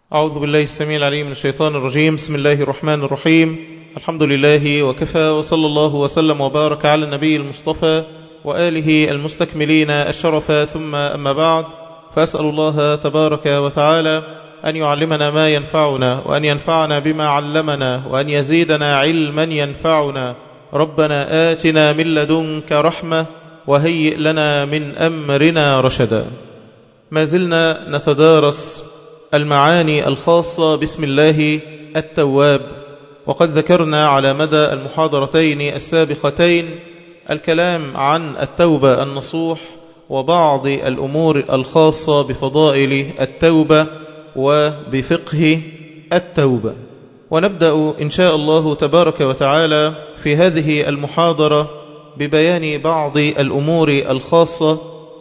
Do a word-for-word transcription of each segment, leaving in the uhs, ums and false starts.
أعوذ بالله السميع العليم من الشيطان الرجيم. بسم الله الرحمن الرحيم. الحمد لله وكفى، وصلى الله وسلم وبارك على النبي المصطفى وآله المستكملين الشرف، ثم أما بعد، فأسأل الله تبارك وتعالى أن يعلمنا ما ينفعنا، وأن ينفعنا بما علمنا، وأن يزيدنا علما ينفعنا. ربنا آتنا من لدنك رحمة وهيئ لنا من أمرنا رشدا. ما زلنا نتدارس المعاني الخاصة باسم الله التواب، وقد ذكرنا على مدى المحاضرتين السابقتين الكلام عن التوبة النصوح وبعض الأمور الخاصة بفضائل التوبة وبفقه التوبة. ونبدأ إن شاء الله تبارك وتعالى في هذه المحاضرة ببيان بعض الأمور الخاصة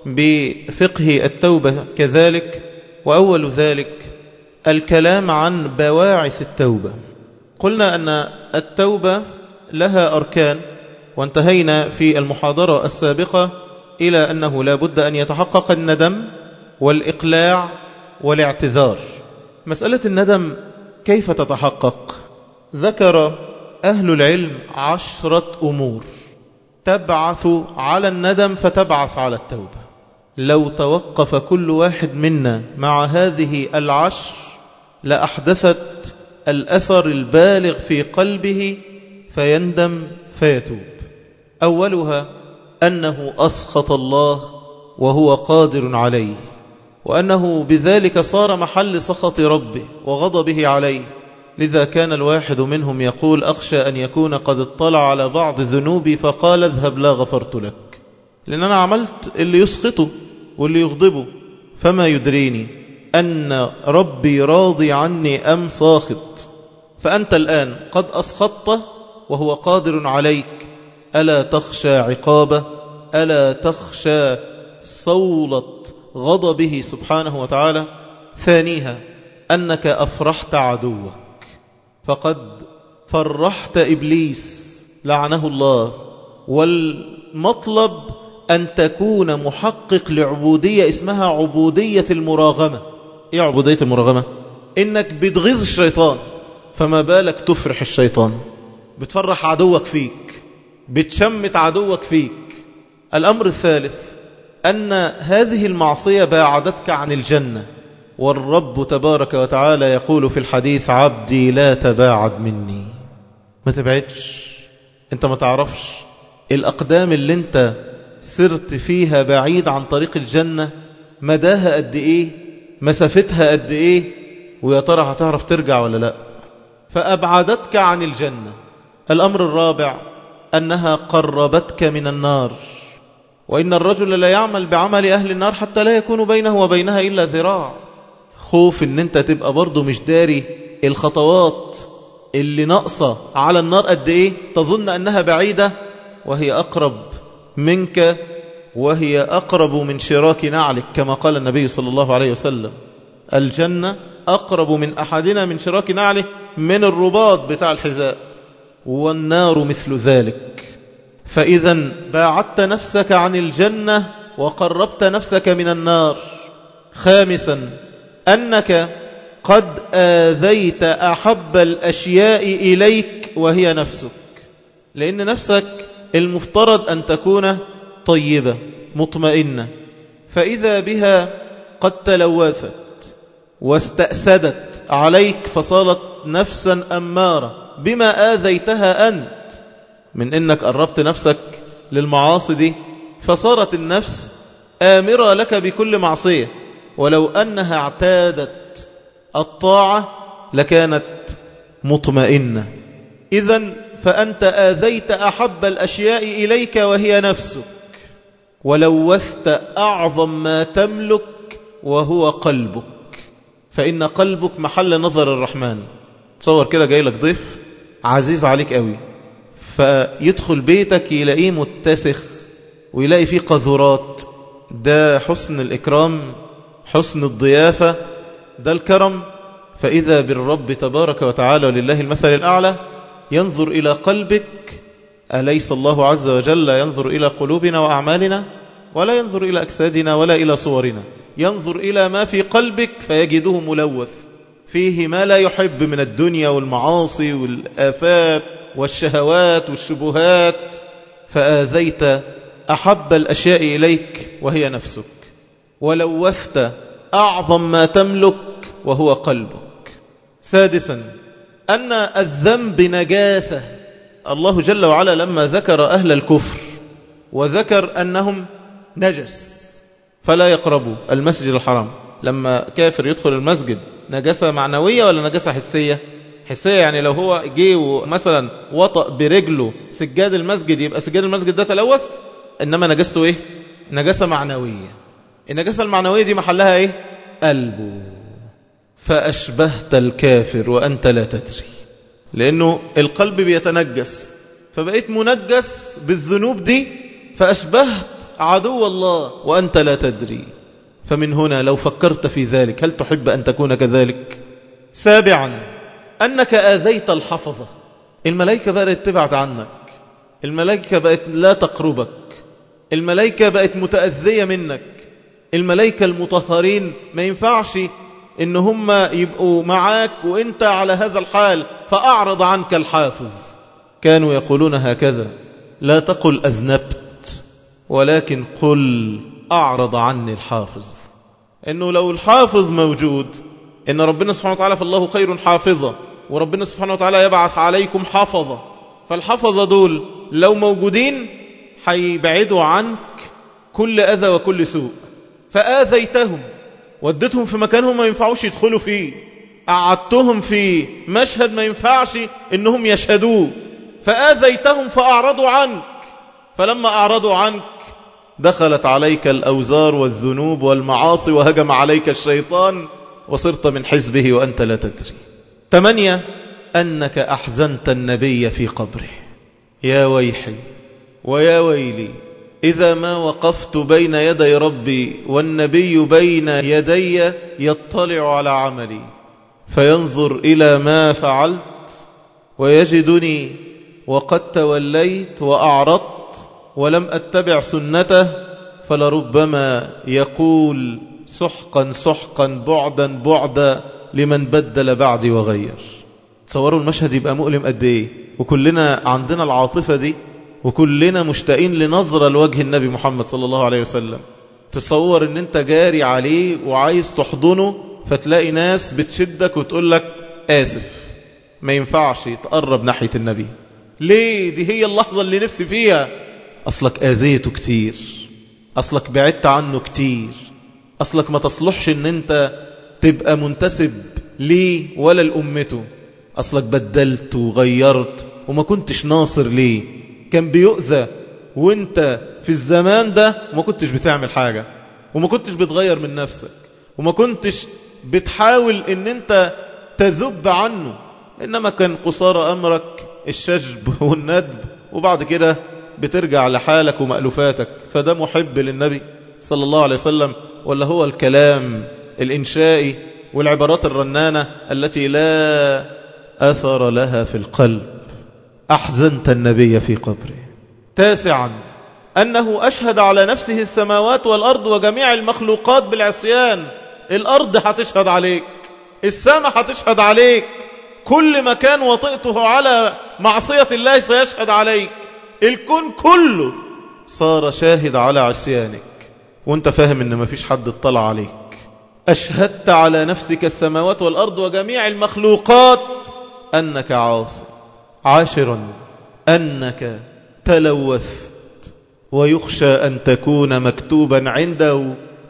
بفقه التوبة كذلك. وأول ذلك الكلام عن بواعث التوبة. قلنا أن التوبة لها أركان، وانتهينا في المحاضرة السابقة إلى أنه لا بد أن يتحقق الندم والإقلاع والاعتذار. مسألة الندم كيف تتحقق؟ ذكر أهل العلم عشرة أمور تبعث على الندم فتبعث على التوبة. لو توقف كل واحد منا مع هذه العشر لأحدثت الأثر البالغ في قلبه فيندم فيتوب. أولها أنه أسخط الله وهو قادر عليه، وأنه بذلك صار محل سخط ربه وغضبه عليه. لذا كان الواحد منهم يقول: أخشى أن يكون قد اطلع على بعض ذنوبي فقال اذهب لا غفرت لك، لأن أنا عملت اللي يسخطه واللي يغضبه، فما يدريني أن ربي راضي عني أم ساخط. فأنت الآن قد أسخطته وهو قادر عليك، ألا تخشى عقابه؟ ألا تخشى صولة غضبه سبحانه وتعالى؟ ثانيها أنك أفرحت عدوك، فقد فرحت إبليس لعنه الله. والمطلب أن تكون محقق لعبودية اسمها عبودية المراغمة. إيه عبودية المراغمة؟ إنك بتغيظ الشيطان، فما بالك تفرح الشيطان؟ بتفرح عدوك فيك، بتشمت عدوك فيك. الأمر الثالث أن هذه المعصية باعدتك عن الجنة، والرب تبارك وتعالى يقول في الحديث: عبدي لا تباعد مني. ما تبعدش، انت ما تعرفش الأقدام اللي انت سرت فيها بعيد عن طريق الجنة مداها قد ايه، مسافتها قد ايه، ويا ترى هتعرف ترجع ولا لا. فأبعدتك عن الجنة. الأمر الرابع أنها قربتك من النار، وإن الرجل لا يعمل بعمل أهل النار حتى لا يكون بينه وبينها إلا ذراع. خوف ان انت تبقى برضو مش داري الخطوات اللي ناقصة على النار قد ايه، تظن أنها بعيدة وهي أقرب منك، وهي أقرب من شراك نعلك، كما قال النبي صلى الله عليه وسلم: الجنة أقرب من أحدنا من شراك نعله، من الرباط بتاع الحذاء، والنار مثل ذلك. فإذا باعدت نفسك عن الجنة وقربت نفسك من النار. خامسا أنك قد آذيت أحب الأشياء إليك وهي نفسك، لأن نفسك المفترض أن تكون طيبة مطمئنة، فإذا بها قد تلوثت واستأسدت عليك فصارت نفسا أمارة بما آذيتها أنت، من إنك قربت نفسك للمعاصي دي فصارت النفس آمرة لك بكل معصية، ولو أنها اعتادت الطاعة لكانت مطمئنة. إذن فأنت آذيت أحب الأشياء إليك وهي نفسك، ولوثت أعظم ما تملك وهو قلبك، فإن قلبك محل نظر الرحمن. تصور كده جاي لك ضيف عزيز عليك قوي، فيدخل بيتك يلاقيه متسخ ويلاقي فيه قذورات. ده حسن الإكرام، حسن الضيافة، ده الكرم. فإذا بالرب تبارك وتعالى ولله المثل الأعلى ينظر إلى قلبك. أليس الله عز وجل ينظر إلى قلوبنا وأعمالنا؟ ولا ينظر إلى أجسادنا ولا إلى صورنا، ينظر إلى ما في قلبك فيجده ملوث فيه ما لا يحب من الدنيا والمعاصي والآفات والشهوات والشبهات، فآذيت أحب الأشياء إليك وهي نفسك، ولوثت أعظم ما تملك وهو قلبك. سادسا أن الذنب نجاسة. الله جل وعلا لما ذكر أهل الكفر وذكر أنهم نجس فلا يقربوا المسجد الحرام، لما كافر يدخل المسجد نجاسة معنوية ولا نجاسة حسية؟ حسية، يعني لو هو جه مثلا وطأ برجله سجاد المسجد يبقى سجاد المسجد ده تلوث، إنما نجاسته إيه؟ نجاسة معنوية. النجاسة المعنوية دي محلها إيه؟ قلبه. فأشبهت الكافر وأنت لا تدري، لأنه القلب بيتنجس، فبقيت منجس بالذنوب دي، فأشبهت عدو الله وأنت لا تدري. فمن هنا لو فكرت في ذلك هل تحب أن تكون كذلك؟ سابعا أنك آذيت الحفظة. الملائكة بقت تبعد عنك، الملائكة بقت لا تقربك، الملائكة بقت متأذية منك. الملائكة المطهرين ما ينفعش إن هم يبقوا معاك وإنت على هذا الحال، فأعرض عنك الحافظ. كانوا يقولون هكذا: لا تقل أذنبت، ولكن قل أعرض عني الحافظ. إنه لو الحافظ موجود، إن ربنا سبحانه وتعالى فالله خير حافظة، وربنا سبحانه وتعالى يبعث عليكم حافظة، فالحافظة دول لو موجودين هيبعدوا عنك كل أذى وكل سوء. فآذيتهم، ودتهم في مكانهم ما ينفعوش يدخلوا فيه، أعدتهم في مشهد ما ينفعش إنهم يشهدوه، فآذيتهم فأعرضوا عنك. فلما أعرضوا عنك دخلت عليك الأوزار والذنوب والمعاصي، وهجم عليك الشيطان وصرت من حزبه وأنت لا تدري. ثمانية أنك أحزنت النبي في قبره. يا ويحي ويا ويلي إذا ما وقفت بين يدي ربي والنبي بين يدي يطلع على عملي فينظر إلى ما فعلت ويجدني وقد توليت وأعرضت ولم أتبع سنته، فلربما يقول سحقا سحقا بعدا بعدا لمن بدل بعدي وغير. تصوروا المشهد يبقى مؤلم قد ايه، وكلنا عندنا العاطفة دي، وكلنا مشتاقين لنظرة لوجه النبي محمد صلى الله عليه وسلم. تصور ان انت جاري عليه وعايز تحضنه، فتلاقي ناس بتشدك وتقول لك آسف، ما ينفعش تقرب ناحية النبي. ليه؟ دي هي اللحظة اللي نفسي فيها. أصلك آذيته كتير، أصلك بعدت عنه كتير، أصلك ما تصلحش ان انت تبقى منتسب ليه ولا لأمته، أصلك بدلت وغيرت وما كنتش ناصر ليه. كان بيؤذى وانت في الزمان ده وما كنتش بتعمل حاجة، وما كنتش بتغير من نفسك، وما كنتش بتحاول ان انت تذب عنه، إنما كان قصار أمرك الشجب والندب، وبعد كده بترجع لحالك ومألوفاتك. فده محب للنبي صلى الله عليه وسلم، ولا هو الكلام الإنشائي والعبارات الرنانة التي لا أثر لها في القلب؟ أحزنت النبي في قبره. تاسعا أنه أشهد على نفسه السماوات والأرض وجميع المخلوقات بالعصيان. الأرض هتشهد عليك، السماء هتشهد عليك، كل مكان وطئته على معصية الله سيشهد عليك، الكون كله صار شاهد على عصيانك، وانت فاهم ان مفيش حد اطلع عليك. أشهدت على نفسك السماوات والأرض وجميع المخلوقات أنك عاصي. عاشرا أنك تلوثت، ويخشى أن تكون مكتوبا عنده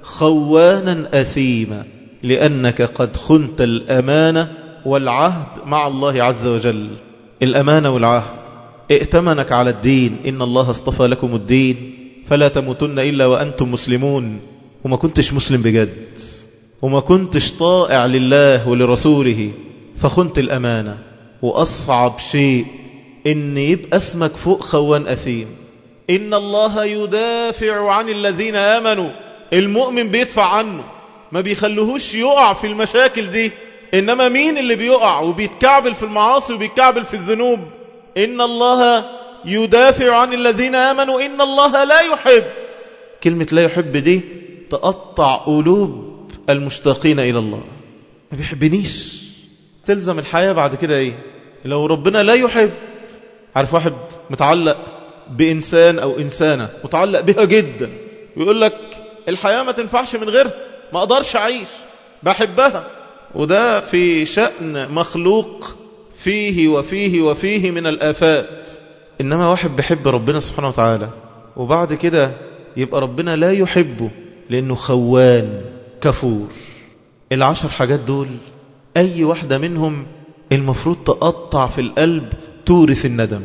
خوانا أثيما، لأنك قد خنت الأمانة والعهد مع الله عز وجل. الأمانة والعهد، ائتمنك على الدين، إن الله اصطفى لكم الدين فلا تموتن إلا وأنتم مسلمون، وما كنتش مسلم بجد، وما كنتش طائع لله ولرسوله، فخنت الأمانة. وأصعب شيء إن يبقى اسمك فوق خوان أثيم. إن الله يدافع عن الذين آمنوا، المؤمن بيدفع عنه، ما بيخلوهوش يقع في المشاكل دي. إنما مين اللي بيقع وبيتكعبل في المعاصي وبيتكعبل في الذنوب؟ إن الله يدافع عن الذين آمنوا إن الله لا يحب. كلمة لا يحب دي تقطع قلوب المشتاقين إلى الله. ما بيحبنيش، تلزم الحياة بعد كده ايه؟ لو ربنا لا يحب، عارف واحد متعلق بإنسان أو إنسانة متعلق بها جدا، ويقول لك الحياة ما تنفعش من غيرها، ما أقدرش أعيش، بحبها. وده في شأن مخلوق فيه وفيه وفيه من الآفات. إنما واحد بيحب ربنا سبحانه وتعالى وبعد كده يبقى ربنا لا يحبه لأنه خوان كفور. العشر حاجات دول أي واحدة منهم المفروض تقطع في القلب، تورث الندم.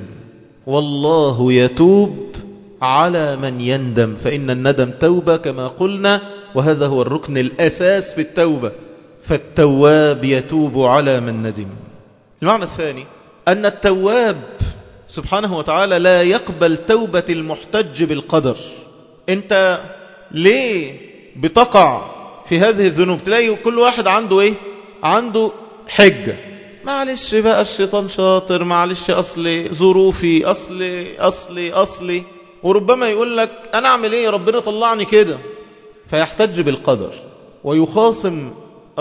والله يتوب على من يندم، فإن الندم توبة كما قلنا، وهذا هو الركن الأساس في التوبة. فالتواب يتوب على من ندم. المعنى الثاني أن التواب سبحانه وتعالى لا يقبل توبة المحتج بالقدر. أنت ليه بتقع في هذه الذنوب؟ تلاقي كل واحد عنده إيه؟ عنده حجة. معلش بقى الشيطان شاطر، معلش أصلي ظروفي، أصلي أصلي أصلي وربما يقول لك أنا أعمل إيه، ربنا طلعني كده، فيحتج بالقدر ويخاصم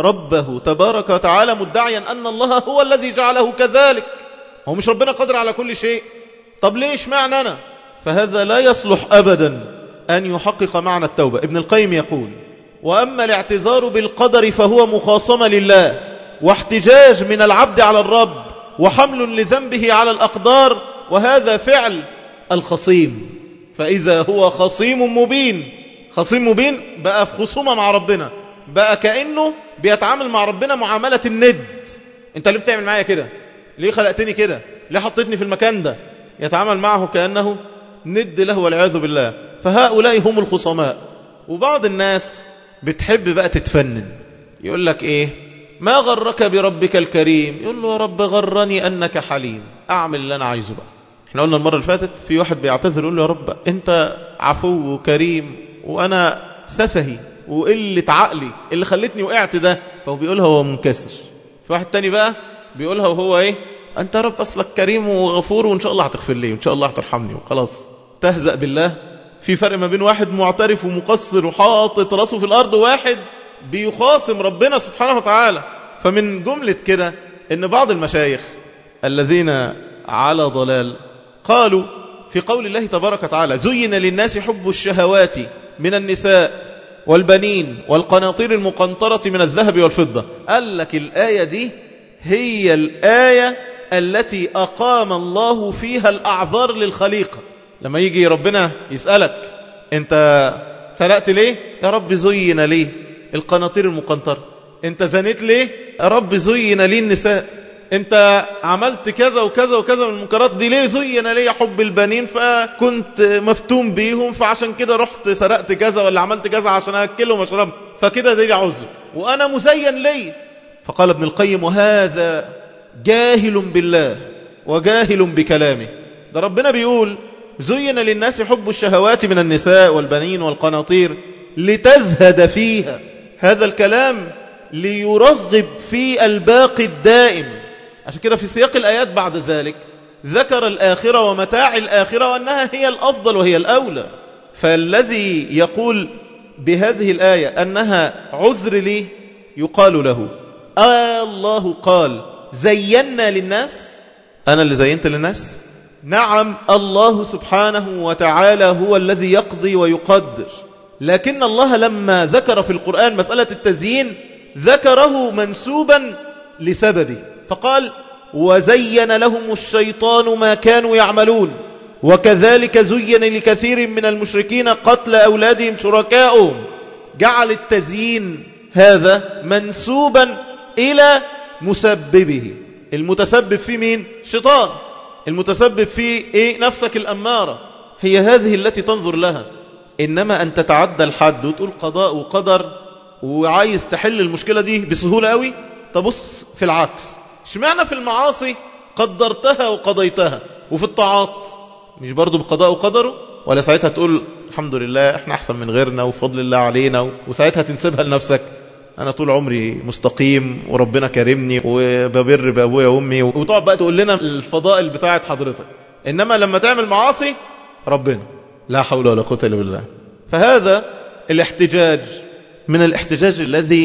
ربه تبارك وتعالى مدعيا أن الله هو الذي جعله كذلك. هو مش ربنا قادر على كل شيء؟ طب ليش معنى أنا؟ فهذا لا يصلح أبدا أن يحقق معنى التوبة. ابن القيم يقول: وأما الاعتذار بالقدر فهو مخاصمة لله واحتجاج من العبد على الرب وحمل لذنبه على الأقدار، وهذا فعل الخصيم. فإذا هو خصيم مبين، خصيم مبين بقى في خصومة مع ربنا، بقى كأنه بيتعامل مع ربنا معاملة الند. انت ليه بتعمل معايا كده؟ ليه خلقتني كده؟ ليه حطيتني في المكان ده؟ يتعامل معه كأنه ند له والعياذ بالله. فهؤلاء هم الخصماء. وبعض الناس بتحب بقى تتفنن، يقول لك ايه؟ ما غرك بربك الكريم؟ يقول له: يا رب غرني أنك حليم، أعمل اللي أنا عايزه بقى. احنا قلنا المرة اللي فاتت في واحد بيعتذر يقول له: يا رب أنت عفو وكريم وأنا سفهي وقلة عقلي اللي خلتني وقعت ده. فهو بيقولها وهو منكسر. في واحد تاني بقى بيقولها وهو ايه؟ أنت يا رب أصلك كريم وغفور وإن شاء الله هتغفر لي وإن شاء الله هترحمني وخلاص. تهزأ بالله. في فرق ما بين واحد معترف ومقصر وحاطط راسه في الأرض وواحد بيخاصم ربنا سبحانه وتعالى. فمن جملة كده إن بعض المشايخ الذين على ضلال قالوا في قول الله تبارك وتعالى: زين للناس حب الشهوات من النساء والبنين والقناطير المقنطرة من الذهب والفضة. قال لك الآية دي هي الآية التي أقام الله فيها الأعذار للخليقة. لما يجي ربنا يسألك: أنت سرقت ليه؟ يا رب زين لي القناطير المقنطرة. أنت زنيت ليه؟ يا رب زين لي النساء. أنت عملت كذا وكذا وكذا من المنكرات دي ليه؟ زين لي حب البنين فكنت مفتون بيهم فعشان كده رحت سرقت كذا ولا عملت كذا عشان أكلهم واشربهم، فكده دي عذر وأنا مزين لي. فقال ابن القيم: وهذا جاهل بالله وجاهل بكلامه. ده ربنا بيقول: زين للناس حب الشهوات من النساء والبنين والقناطير لتزهد فيها. هذا الكلام ليرغب في الباقي الدائم. عشان كده في سياق الآيات بعد ذلك ذكر الآخرة ومتاع الآخرة وأنها هي الأفضل وهي الأولى. فالذي يقول بهذه الآية أنها عذر لي يقال له: آه الله قال زينا للناس؟ أنا اللي زينت للناس؟ نعم، الله سبحانه وتعالى هو الذي يقضي ويقدر، لكن الله لما ذكر في القرآن مسألة التزيين ذكره منسوبا لسببه، فقال: وزين لهم الشيطان ما كانوا يعملون وكذلك زين لكثير من المشركين قتل أولادهم شركاؤهم. جعل التزيين هذا منسوبا إلى مسببه. المتسبب في مين؟ شيطان. المتسبب في إيه؟ نفسك الأمارة. هي هذه التي تنظر لها. إنما أن تتعدى الحد وتقول قضاء وقدر وعايز تحل المشكلة دي بسهولة قوي. تبص في العكس، اشمعنى في المعاصي قدرتها وقضيتها وفي الطاعات مش برضو بقضاء وقدره؟ ولا ساعتها تقول الحمد لله احنا أحسن من غيرنا وفضل الله علينا، وساعتها تنسبها لنفسك: أنا طول عمري مستقيم وربنا كرمني وببر بأبويا وأمي، وتقعد بقى تقول لنا الفضائل بتاعت حضرتك. إنما لما تعمل معاصي ربنا لا حول ولا قوة إلا بالله. فهذا الاحتجاج من الاحتجاج الذي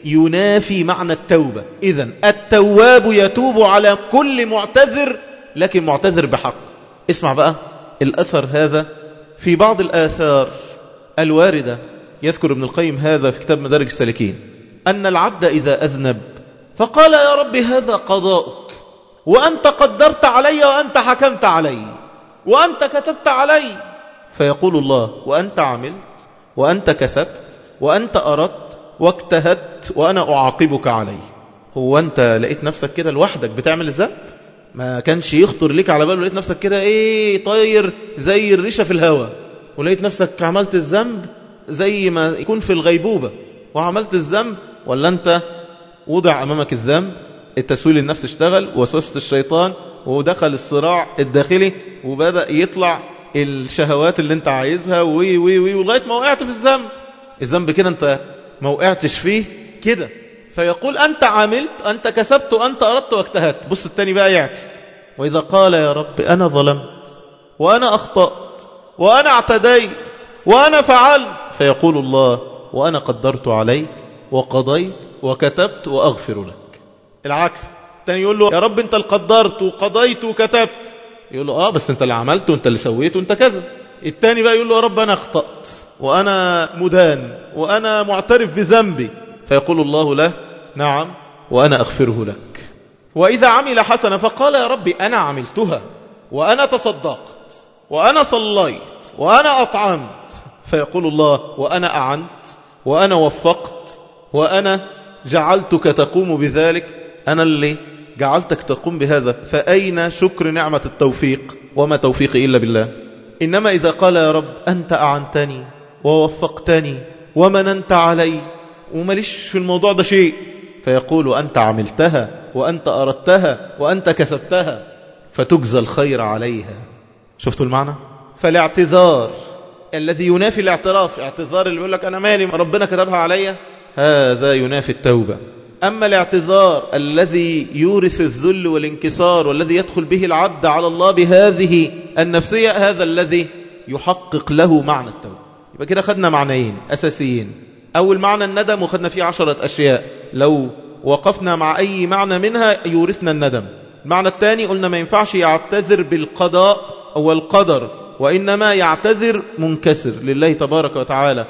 ينافي معنى التوبة. إذن التواب يتوب على كل معتذر، لكن معتذر بحق. اسمع بقى الأثر هذا في بعض الآثار الواردة. يذكر ابن القيم هذا في كتاب مدارج السالكين أن العبد إذا أذنب فقال يا رب هذا قضاؤك، وأنت قدرت علي، وأنت حكمت علي، وأنت كتبت علي، فيقول الله وأنت عملت، وأنت كسبت، وأنت أردت واجتهدت، وأنا أعاقبك عليه. هو أنت لقيت نفسك كده لوحدك بتعمل الذنب؟ ما كانش يخطر لك على باله، لقيت نفسك كده ايه طاير زي الريشة في الهواء، ولقيت نفسك عملت الذنب زي ما يكون في الغيبوبة وعملت الذنب؟ ولا أنت وضع أمامك الذنب، التسويل النفس اشتغل، وسوسة الشيطان، ودخل الصراع الداخلي، وبدأ يطلع الشهوات اللي انت عايزها وي وي وي ولغاية ما وقعت في الذنب. الذنب كده انت ما وقعتش فيه كده، فيقول أنت عملت، أنت كسبت، وأنت أردت واجتهدت. بص التاني بقى يعكس، وإذا قال يا رب أنا ظلمت، وأنا أخطأت، وأنا اعتديت، وأنا فعلت، فيقول الله وأنا قدرت عليك وقضيت وكتبت وأغفر لك. العكس، التاني يقول له يا رب أنت اللي قدرت وقضيت وكتبت، يقول له آه بس أنت اللي عملت وأنت اللي سويت وأنت كذا. التاني بقى يقول له يا رب أنا أخطأت وأنا مدان وأنا معترف بذنبي، فيقول الله له نعم وأنا أغفره لك. وإذا عمل حسنة فقال يا رب أنا عملتها، وأنا تصدقت، وأنا صليت، وأنا أطعمت، فيقول الله وأنا أعنت، وأنا وفقت، وأنا جعلتك تقوم بذلك، أنا اللي جعلتك تقوم بهذا. فأين شكر نعمة التوفيق؟ وما توفيقي إلا بالله. إنما إذا قال يا رب أنت أعنتني ووفقتني ومننت علي ومليش في الموضوع ده شيء، فيقول أنت عملتها، وأنت أردتها، وأنت كسبتها، فتجزى الخير عليها. شفتوا المعنى؟ فالاعتذار الذي ينافي الاعتراف، اعتذار اللي يقول لك أنا مالي ربنا كتبها عليا، هذا ينافي التوبة. أما الاعتذار الذي يورث الذل والانكسار، والذي يدخل به العبد على الله بهذه النفسية، هذا الذي يحقق له معنى التوبة. يبقى كده خدنا معنيين أساسيين. أول معنى الندم، وخدنا فيه عشرة أشياء لو وقفنا مع أي معنى منها يورثنا الندم. المعنى الثاني قلنا ما ينفعش يعتذر بالقضاء أو القدر، وإنما يعتذر منكسر لله تبارك وتعالى،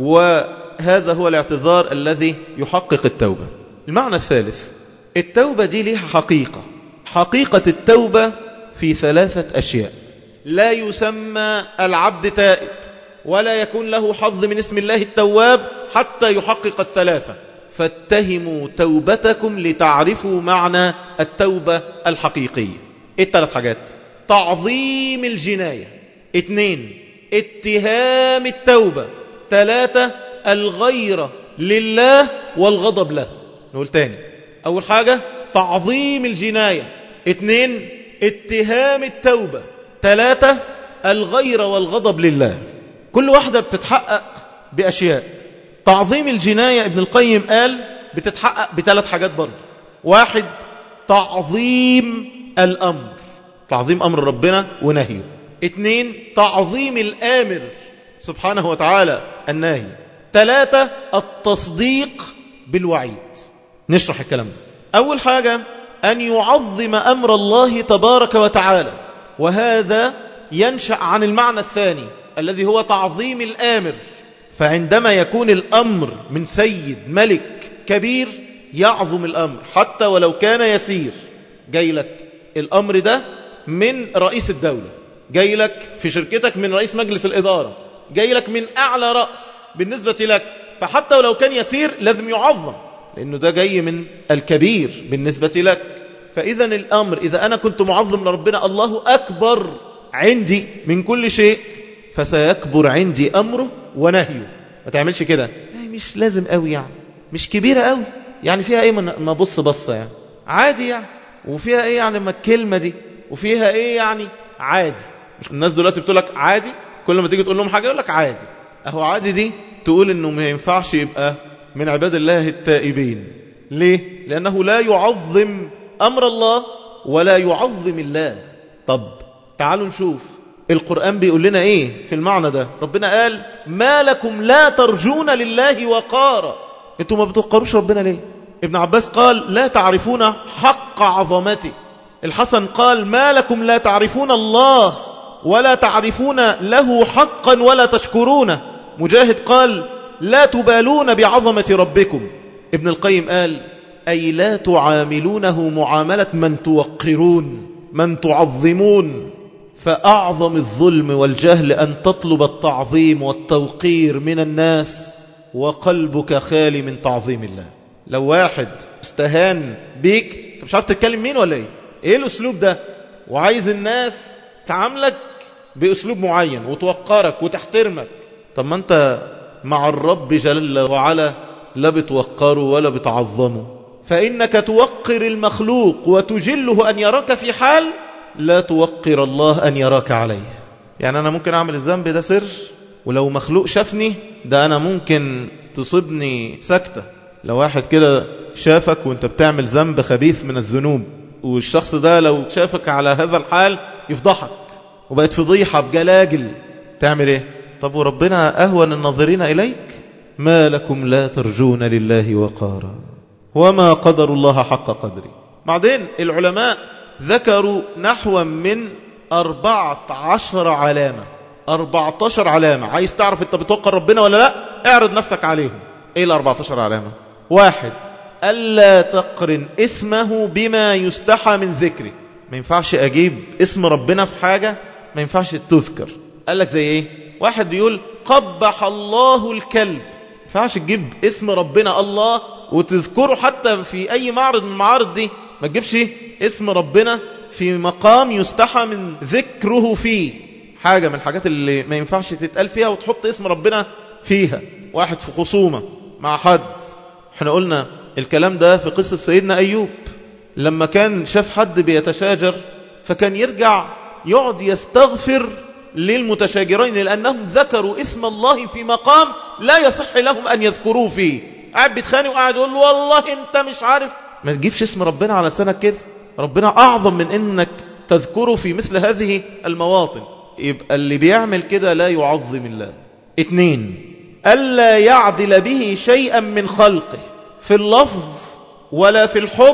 وهذا هو الاعتذار الذي يحقق التوبة. المعنى الثالث، التوبة دي لها حقيقة. حقيقة التوبة في ثلاثة أشياء. لا يسمى العبد تائب ولا يكون له حظ من اسم الله التواب حتى يحقق الثلاثة. فاتهموا توبتكم لتعرفوا معنى التوبة الحقيقية. ايه الثلاث حاجات؟ تعظيم الجناية، اثنين اتهام التوبة، ثلاثة الغيرة لله والغضب له. نقول تاني، أول حاجة تعظيم الجناية، اثنين اتهام التوبة، ثلاثة الغيرة والغضب لله. كل واحدة بتتحقق بأشياء. تعظيم الجناية ابن القيم قال بتتحقق بثلاث حاجات برضه. واحد، تعظيم الأمر، تعظيم أمر ربنا ونهيه. اثنين، تعظيم الآمر سبحانه وتعالى الناهي. ثلاثة، التصديق بالوعيد. نشرح الكلام ده. أول حاجة أن يعظم أمر الله تبارك وتعالى، وهذا ينشأ عن المعنى الثاني الذي هو تعظيم الآمر. فعندما يكون الأمر من سيد ملك كبير يعظم الأمر حتى ولو كان يسير. جاي لك الأمر ده من رئيس الدولة، جاي لك في شركتك من رئيس مجلس الإدارة، جاي لك من أعلى رأس بالنسبة لك، فحتى ولو كان يسير لازم يعظم، لأنه ده جاي من الكبير بالنسبة لك. فإذا الأمر إذا أنا كنت معظم لربنا، الله أكبر عندي من كل شيء، فسيكبر عندي أمره ونهيه. ما تعملش كده، مش لازم قوي يعني، مش كبيرة قوي يعني، فيها ايه ما بص بصة يعني، عادي يعني، وفيها ايه يعني ما الكلمة دي، وفيها ايه يعني عادي. مش الناس دلوقتي بتقول لك عادي، كل ما تيجي تقول لهم حاجة يقول لك عادي. اهو عادي دي تقول انه ما ينفعش يبقى من عباد الله التائبين. ليه؟ لأنه لا يعظم أمر الله ولا يعظم الله. طب تعالوا نشوف القرآن بيقول لنا ايه في المعنى ده. ربنا قال ما لكم لا ترجون لله وقارا. انتوا ما بتوقروش ربنا ليه؟ ابن عباس قال لا تعرفون حق عظمته. الحسن قال ما لكم لا تعرفون الله ولا تعرفون له حقا ولا تشكرونه. مجاهد قال لا تبالون بعظمة ربكم. ابن القيم قال أي لا تعاملونه معاملة من توقرون من تعظمون. فأعظم الظلم والجهل أن تطلب التعظيم والتوقير من الناس وقلبك خالي من تعظيم الله. لو واحد استهان بيك انت مش عارف تتكلم مين ولا ايه ايه الاسلوب ده، وعايز الناس تعاملك باسلوب معين وتوقرك وتحترمك. طب ما انت مع الرب جل وعلا لا بتوقره ولا بتعظمه. فإنك توقر المخلوق وتجله أن يراك في حال لا توقر الله أن يراك عليه. يعني أنا ممكن أعمل الذنب ده سر، ولو مخلوق شافني ده أنا ممكن تصيبني سكتة. لو واحد كده شافك وانت بتعمل ذنب خبيث من الذنوب، والشخص ده لو شافك على هذا الحال يفضحك وبقت فضيحة بجلاجل، تعمل ايه؟ طب وربنا أهون الناظرين إليك؟ ما لكم لا ترجون لله وقارا وما قدر الله حق قدره. بعدين العلماء ذكروا نحو من أربعة عشر علامة. أربعة عشر علامة. عايز تعرف انت بتوقر ربنا ولا لا؟ اعرض نفسك عليهم. ايه الأربعة عشر علامة؟ واحد، ألا تقرن اسمه بما يستحى من ذكره. ما ينفعش أجيب اسم ربنا في حاجة ما ينفعش تذكر. قال لك زي ايه؟ واحد يقول قبح الله الكلب، ما ينفعش تجيب اسم ربنا الله وتذكره حتى في أي معرض من المعارض دي. ما تجيبش اسم ربنا في مقام يستحى من ذكره فيه، حاجة من الحاجات اللي ما ينفعش تتقال فيها وتحط اسم ربنا فيها. واحد في خصومة مع حد، احنا قلنا الكلام ده في قصة سيدنا أيوب لما كان شاف حد بيتشاجر فكان يرجع يقعد يستغفر للمتشاجرين لأنهم ذكروا اسم الله في مقام لا يصح لهم أن يذكروه فيه. قاعد بيتخانق وقاعد يقول والله انت مش عارف. ما تجيبش اسم ربنا على لسانك كده. ربنا أعظم من انك تذكره في مثل هذه المواطن. يبقى اللي بيعمل كده لا يعظم الله. اتنين، ألا يعدل به شيئا من خلقه في اللفظ ولا في الحب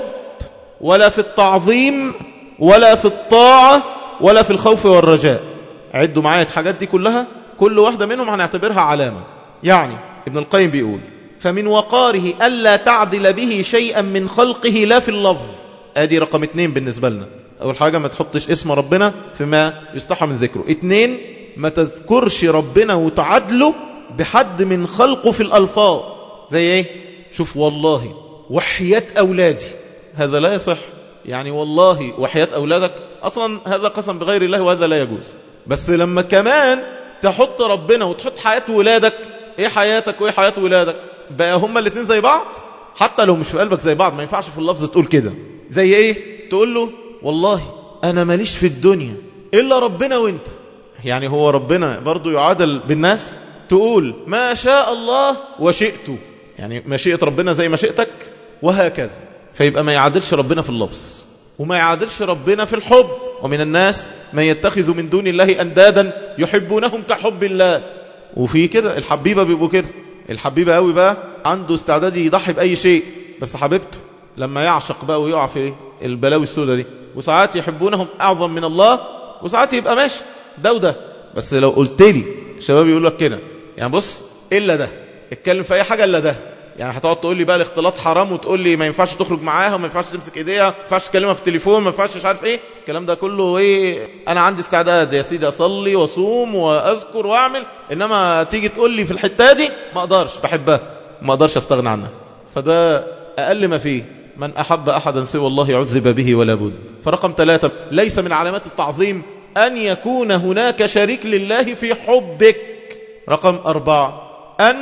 ولا في التعظيم ولا في الطاعة ولا في الخوف والرجاء. عدوا معايا الحاجات دي كلها، كل واحدة منهم هنعتبرها علامة. يعني ابن القيم بيقول فمن وقاره ألا تعدل به شيئا من خلقه لا في اللفظ. ادي رقم اتنين بالنسبة لنا. اول حاجة ما تحطش اسم ربنا فيما يستحى من ذكره. اتنين، ما تذكرش ربنا وتعدله بحد من خلقه في الألفاظ. زي ايه؟ شوف والله وحياة أولادي، هذا لا يصح. يعني والله وحياة أولادك أصلا هذا قسم بغير الله وهذا لا يجوز. بس لما كمان تحط ربنا وتحط حياة ولادك، ايه حياتك وايه حياة ولادك؟ بقى هما الاتنين زي بعض حتى لو مش في قلبك زي بعض. ما ينفعش في اللفظ تقول كده. زي ايه؟ تقول له والله أنا ماليش في الدنيا إلا ربنا وانت. يعني هو ربنا برضو يعادل بالناس؟ تقول ما شاء الله وشئته، يعني مشيئة ربنا زي مشيئتك وهكذا. فيبقى ما يعادلش ربنا في اللفظ وما يعادلش ربنا في الحب. ومن الناس من يتخذ من دون الله أندادا يحبونهم كحب الله. وفي كده الحبيبة بيبقوا كده. الحبيبة قوي بقى عنده استعداد يضحي بأي شيء بس حبيبته لما يعشق بقى ويقع في البلاوي السوداء دي. وساعات يحبونهم أعظم من الله وساعات يبقى ماشي ده وده. بس لو قلت لي الشباب يقول لك كده، يعني بص إلا ده، اتكلم في أي حاجة إلا ده. يعني هتقعد تقول لي بقى الاختلاط حرام وتقول لي ما ينفعش تخرج معاها وما ينفعش تمسك ايديها، ما ينفعش تكلمها في التليفون، ما ينفعش مش عارف ايه الكلام ده كله. ايه انا عندي استعداد يا سيدي اصلي واصوم واذكر واعمل، انما تيجي تقول لي في الحته دي ما اقدرش، بحبها ما اقدرش استغنى عنها. فده اقل ما فيه. من احب احدا سوى الله عذب به ولا بد. فرقم ثلاثة، ليس من علامات التعظيم ان يكون هناك شريك لله في حبك. رقم أربعة، ان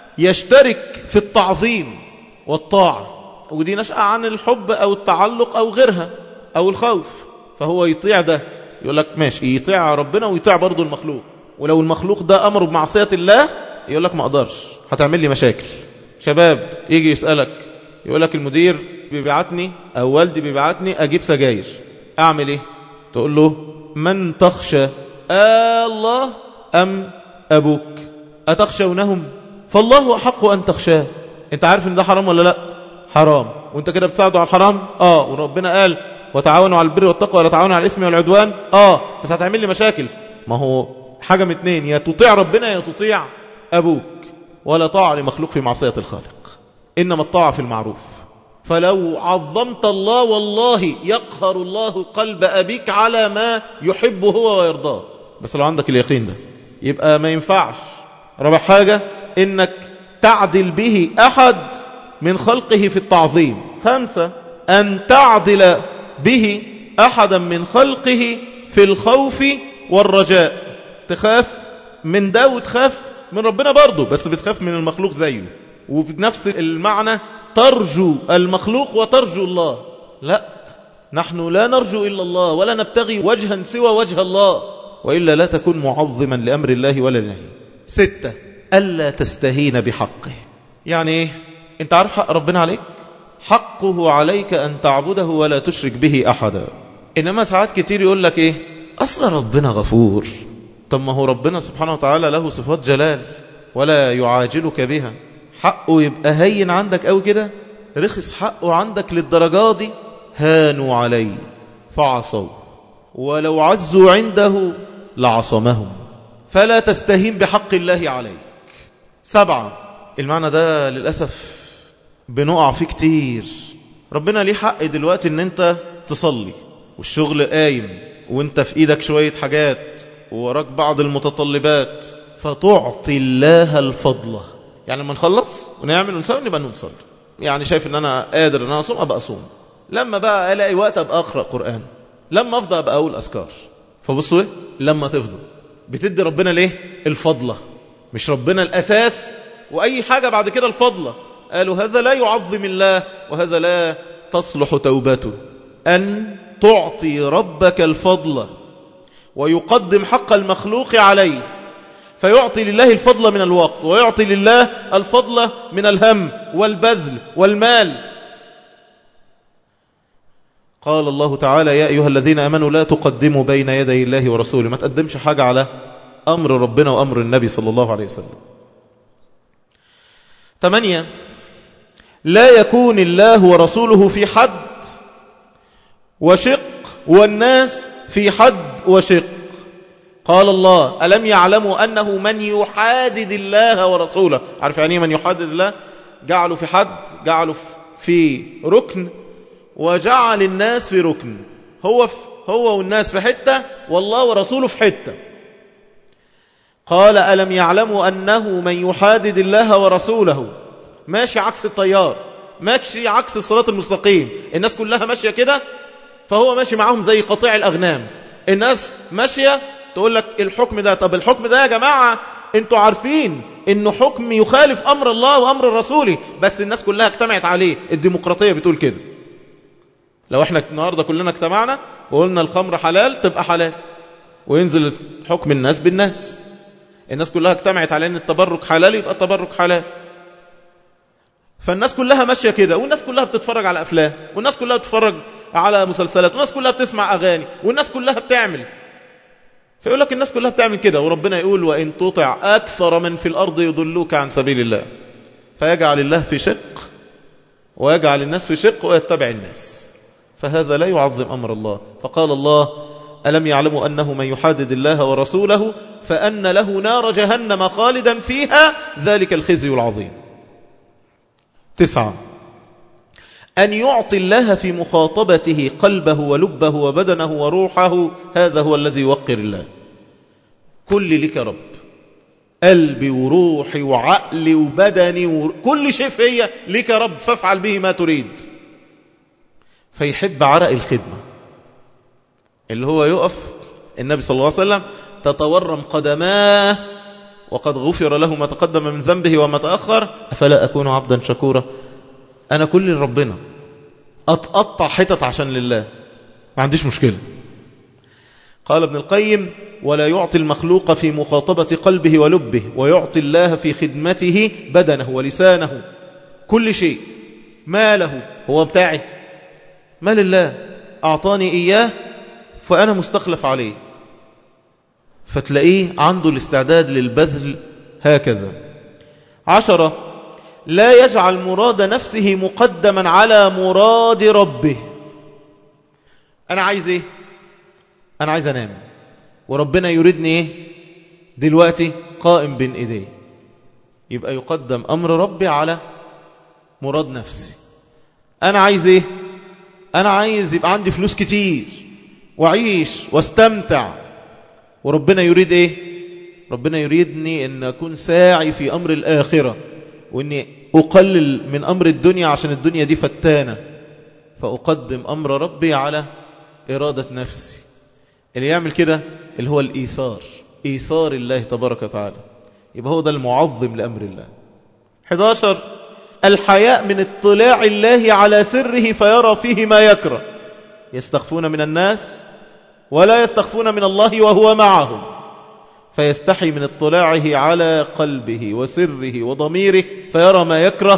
يشترك في التعظيم والطاعة، ودي نشأة عن الحب أو التعلق أو غيرها أو الخوف. فهو يطيع ده، يقول لك ماشي يطيع ربنا ويطيع برضو المخلوق. ولو المخلوق ده أمر بمعصية الله يقول لك ما أقدرش، هتعمل لي مشاكل. شباب يجي يسألك يقول لك المدير بيبعتني أو والدي بيبعتني أجيب سجاير، أعمل إيه؟ تقول له من تخشى آه الله أم أبوك؟ أتخشونهم؟ فالله أحق أن تخشاه. انت عارف ان ده حرام ولا لا؟ حرام، وانت كده بتساعده على الحرام. اه وربنا قال وتعاونوا على البر والتقوى ولا تعاونوا على الاسم والعدوان. اه بس هتعمل لي مشاكل. ما هو حاجة من اتنين، يا تطيع ربنا يا تطيع ابوك، ولا طاعة لمخلوق في معصية الخالق، انما الطاعة في المعروف. فلو عظمت الله والله يقهر الله قلب أبيك على ما يحبه هو ويرضاه، بس لو عندك اليقين ده يبقى ما ينفعش. رابع حاجة إنك تعدل به أحد من خلقه في التعظيم. خمسة أن تعدل به أحدا من خلقه في الخوف والرجاء. تخاف من ده وتخاف من ربنا برضه، بس بتخاف من المخلوق زيه، وبنفس المعنى ترجو المخلوق وترجو الله. لا، نحن لا نرجو إلا الله ولا نبتغي وجها سوى وجه الله، وإلا لا تكون معظما لأمر الله ولا لنهي. ستة ألا تستهين بحقه. يعني إيه؟ أنت عارف حق ربنا عليك؟ حقه عليك أن تعبده ولا تشرك به أحدا. إنما ساعات كتير يقول لك إيه؟ أصل ربنا غفور. طب ما هو ربنا سبحانه وتعالى له صفات جلال ولا يعاجلك بها. حقه يبقى هين عندك أو كده؟ رخص حقه عندك للدرجات دي؟ هانوا علي فعصوا ولو عزوا عنده لعصمهم، فلا تستهين بحق الله عليك. سبعة، المعنى ده للأسف بنقع فيه كتير. ربنا ليه حق دلوقتي ان انت تصلي والشغل قايم وانت في ايدك شوية حاجات ووراك بعض المتطلبات، فتعطي الله الفضل. يعني لما نخلص ونعمل ونسوي نبقى نصلي. يعني شايف ان انا قادر ان انا اصوم ابقى اصوم، لما بقى الاقي وقت ابقى اقرا قران، لما افضى ابقى اقول اذكار. فبصوا ايه؟ لما تفضى بتدي ربنا ليه الفضله، مش ربنا الاساس واي حاجه بعد كده الفضله. قالوا هذا لا يعظم الله وهذا لا تصلح توبته. ان تعطي ربك الفضل ويقدم حق المخلوق عليه، فيعطي لله الفضل من الوقت ويعطي لله الفضل من الهم والبذل والمال. قال الله تعالى يا أيها الذين آمنوا لا تقدموا بين يدي الله ورسوله. ما تقدمش حاجة على أمر ربنا وأمر النبي صلى الله عليه وسلم. ثمانية، لا يكون الله ورسوله في حد وشق والناس في حد وشق. قال الله ألم يعلموا أنه من يحادد الله ورسوله. عارف يعني من يحادد الله؟ جعلوا في حد، جعلوا في ركن، وجعل الناس في ركن. هو في هو والناس في حتة، والله ورسوله في حتة. قال ألم يعلموا أنه من يحادد الله ورسوله ماشي عكس التيار، ماشي عكس الصراط المستقيم. الناس كلها ماشية كده فهو ماشي معهم زي قطيع الأغنام. الناس ماشية تقول لك الحكم ده، طب الحكم ده يا جماعة انتوا عارفين انه حكم يخالف امر الله وامر الرسول، بس الناس كلها اجتمعت عليه. الديمقراطية بتقول كده. لو احنا النهاردة كلنا اجتمعنا وقلنا الخمر حلال تبقى حلال، وينزل حكم الناس بالناس. الناس كلها اجتمعت على ان التبرك حلال يبقى التبرك حلال. فالناس كلها ماشية كده، والناس كلها بتتفرج على افلام، والناس كلها بتتفرج على مسلسلات، والناس كلها بتسمع اغاني، والناس كلها بتعمل. فيقول لك الناس كلها بتعمل كده، وربنا يقول وإن تطع أكثر من في الأرض يضلوك عن سبيل الله. فيجعل الله في شق ويجعل الناس في شق ويتبع الناس، فهذا لا يعظم أمر الله. فقال الله ألم يعلموا أنه من يحادد الله ورسوله فأن له نار جهنم خالدا فيها ذلك الخزي العظيم. تسعة، أن يعطي الله في مخاطبته قلبه ولبه وبدنه وروحه، هذا هو الذي يوقر الله. كل لك رب، قلبي وروحي وعقلي وبدني وكل شيء فيا لك رب، فافعل به ما تريد. فيحب عرق الخدمة اللي هو يقف. النبي صلى الله عليه وسلم تتورم قدماه وقد غفر له ما تقدم من ذنبه وما تأخر، أفلا أكون عبدا شكورا. أنا كل ربنا أتقطع حتت عشان لله، ما عنديش مشكلة. قال ابن القيم ولا يعطي المخلوق في مخاطبة قلبه ولبه، ويعطي الله في خدمته بدنه ولسانه، كل شيء. ماله هو بتاعي، مال الله أعطاني إياه فأنا مستخلف عليه، فتلاقيه عنده الاستعداد للبذل هكذا. عشرة، لا يجعل مراد نفسه مقدما على مراد ربه. أنا عايز إيه؟ أنا عايز أنام، وربنا يريدني إيه دلوقتي؟ قائم بين إيديه. يبقى يقدم أمر ربي على مراد نفسي. أنا عايز إيه؟ أنا عايز يبقى عندي فلوس كتير وعيش واستمتع، وربنا يريد إيه؟ ربنا يريدني أن أكون ساعي في أمر الآخرة، وأني أقلل من أمر الدنيا عشان الدنيا دي فتانة، فأقدم أمر ربي على إرادة نفسي. اللي يعمل كده اللي هو الإيثار، إيثار الله تبارك وتعالى، يبقى هو ده المعظم لأمر الله. أحد عشر الحياء من اطلاع الله على سره فيرى فيه ما يكره. يستخفون من الناس ولا يستخفون من الله وهو معهم، فيستحي من اطلاعه على قلبه وسره وضميره فيرى ما يكره،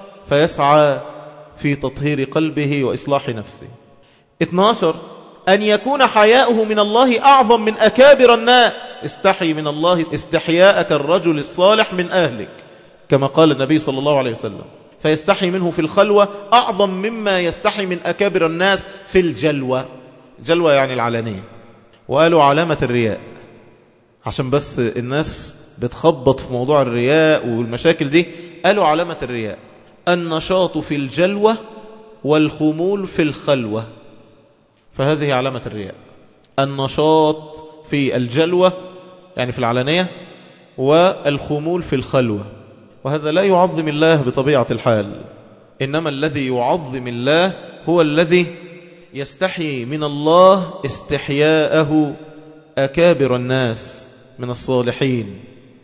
فيسعى في تطهير قلبه وإصلاح نفسه. اثني عشر أن يكون حياؤه من الله أعظم من أكابر الناس. استحي من الله استحياءك الرجل الصالح من أهلك، كما قال النبي صلى الله عليه وسلم. فيستحي منه في الخلوة أعظم مما يستحي من أكابر الناس في الجلوة. جلوة يعني العلانية. وقالوا علامة الرياء، عشان بس الناس بتخبط في موضوع الرياء والمشاكل دي، قالوا علامة الرياء النشاط في الجلوة والخمول في الخلوة. فهذه علامة الرياء، النشاط في الجلوة يعني في العلانية، والخمول في الخلوة. وهذا لا يعظم الله بطبيعة الحال. إنما الذي يعظم الله هو الذي يستحي من الله استحياءه أكابر الناس من الصالحين،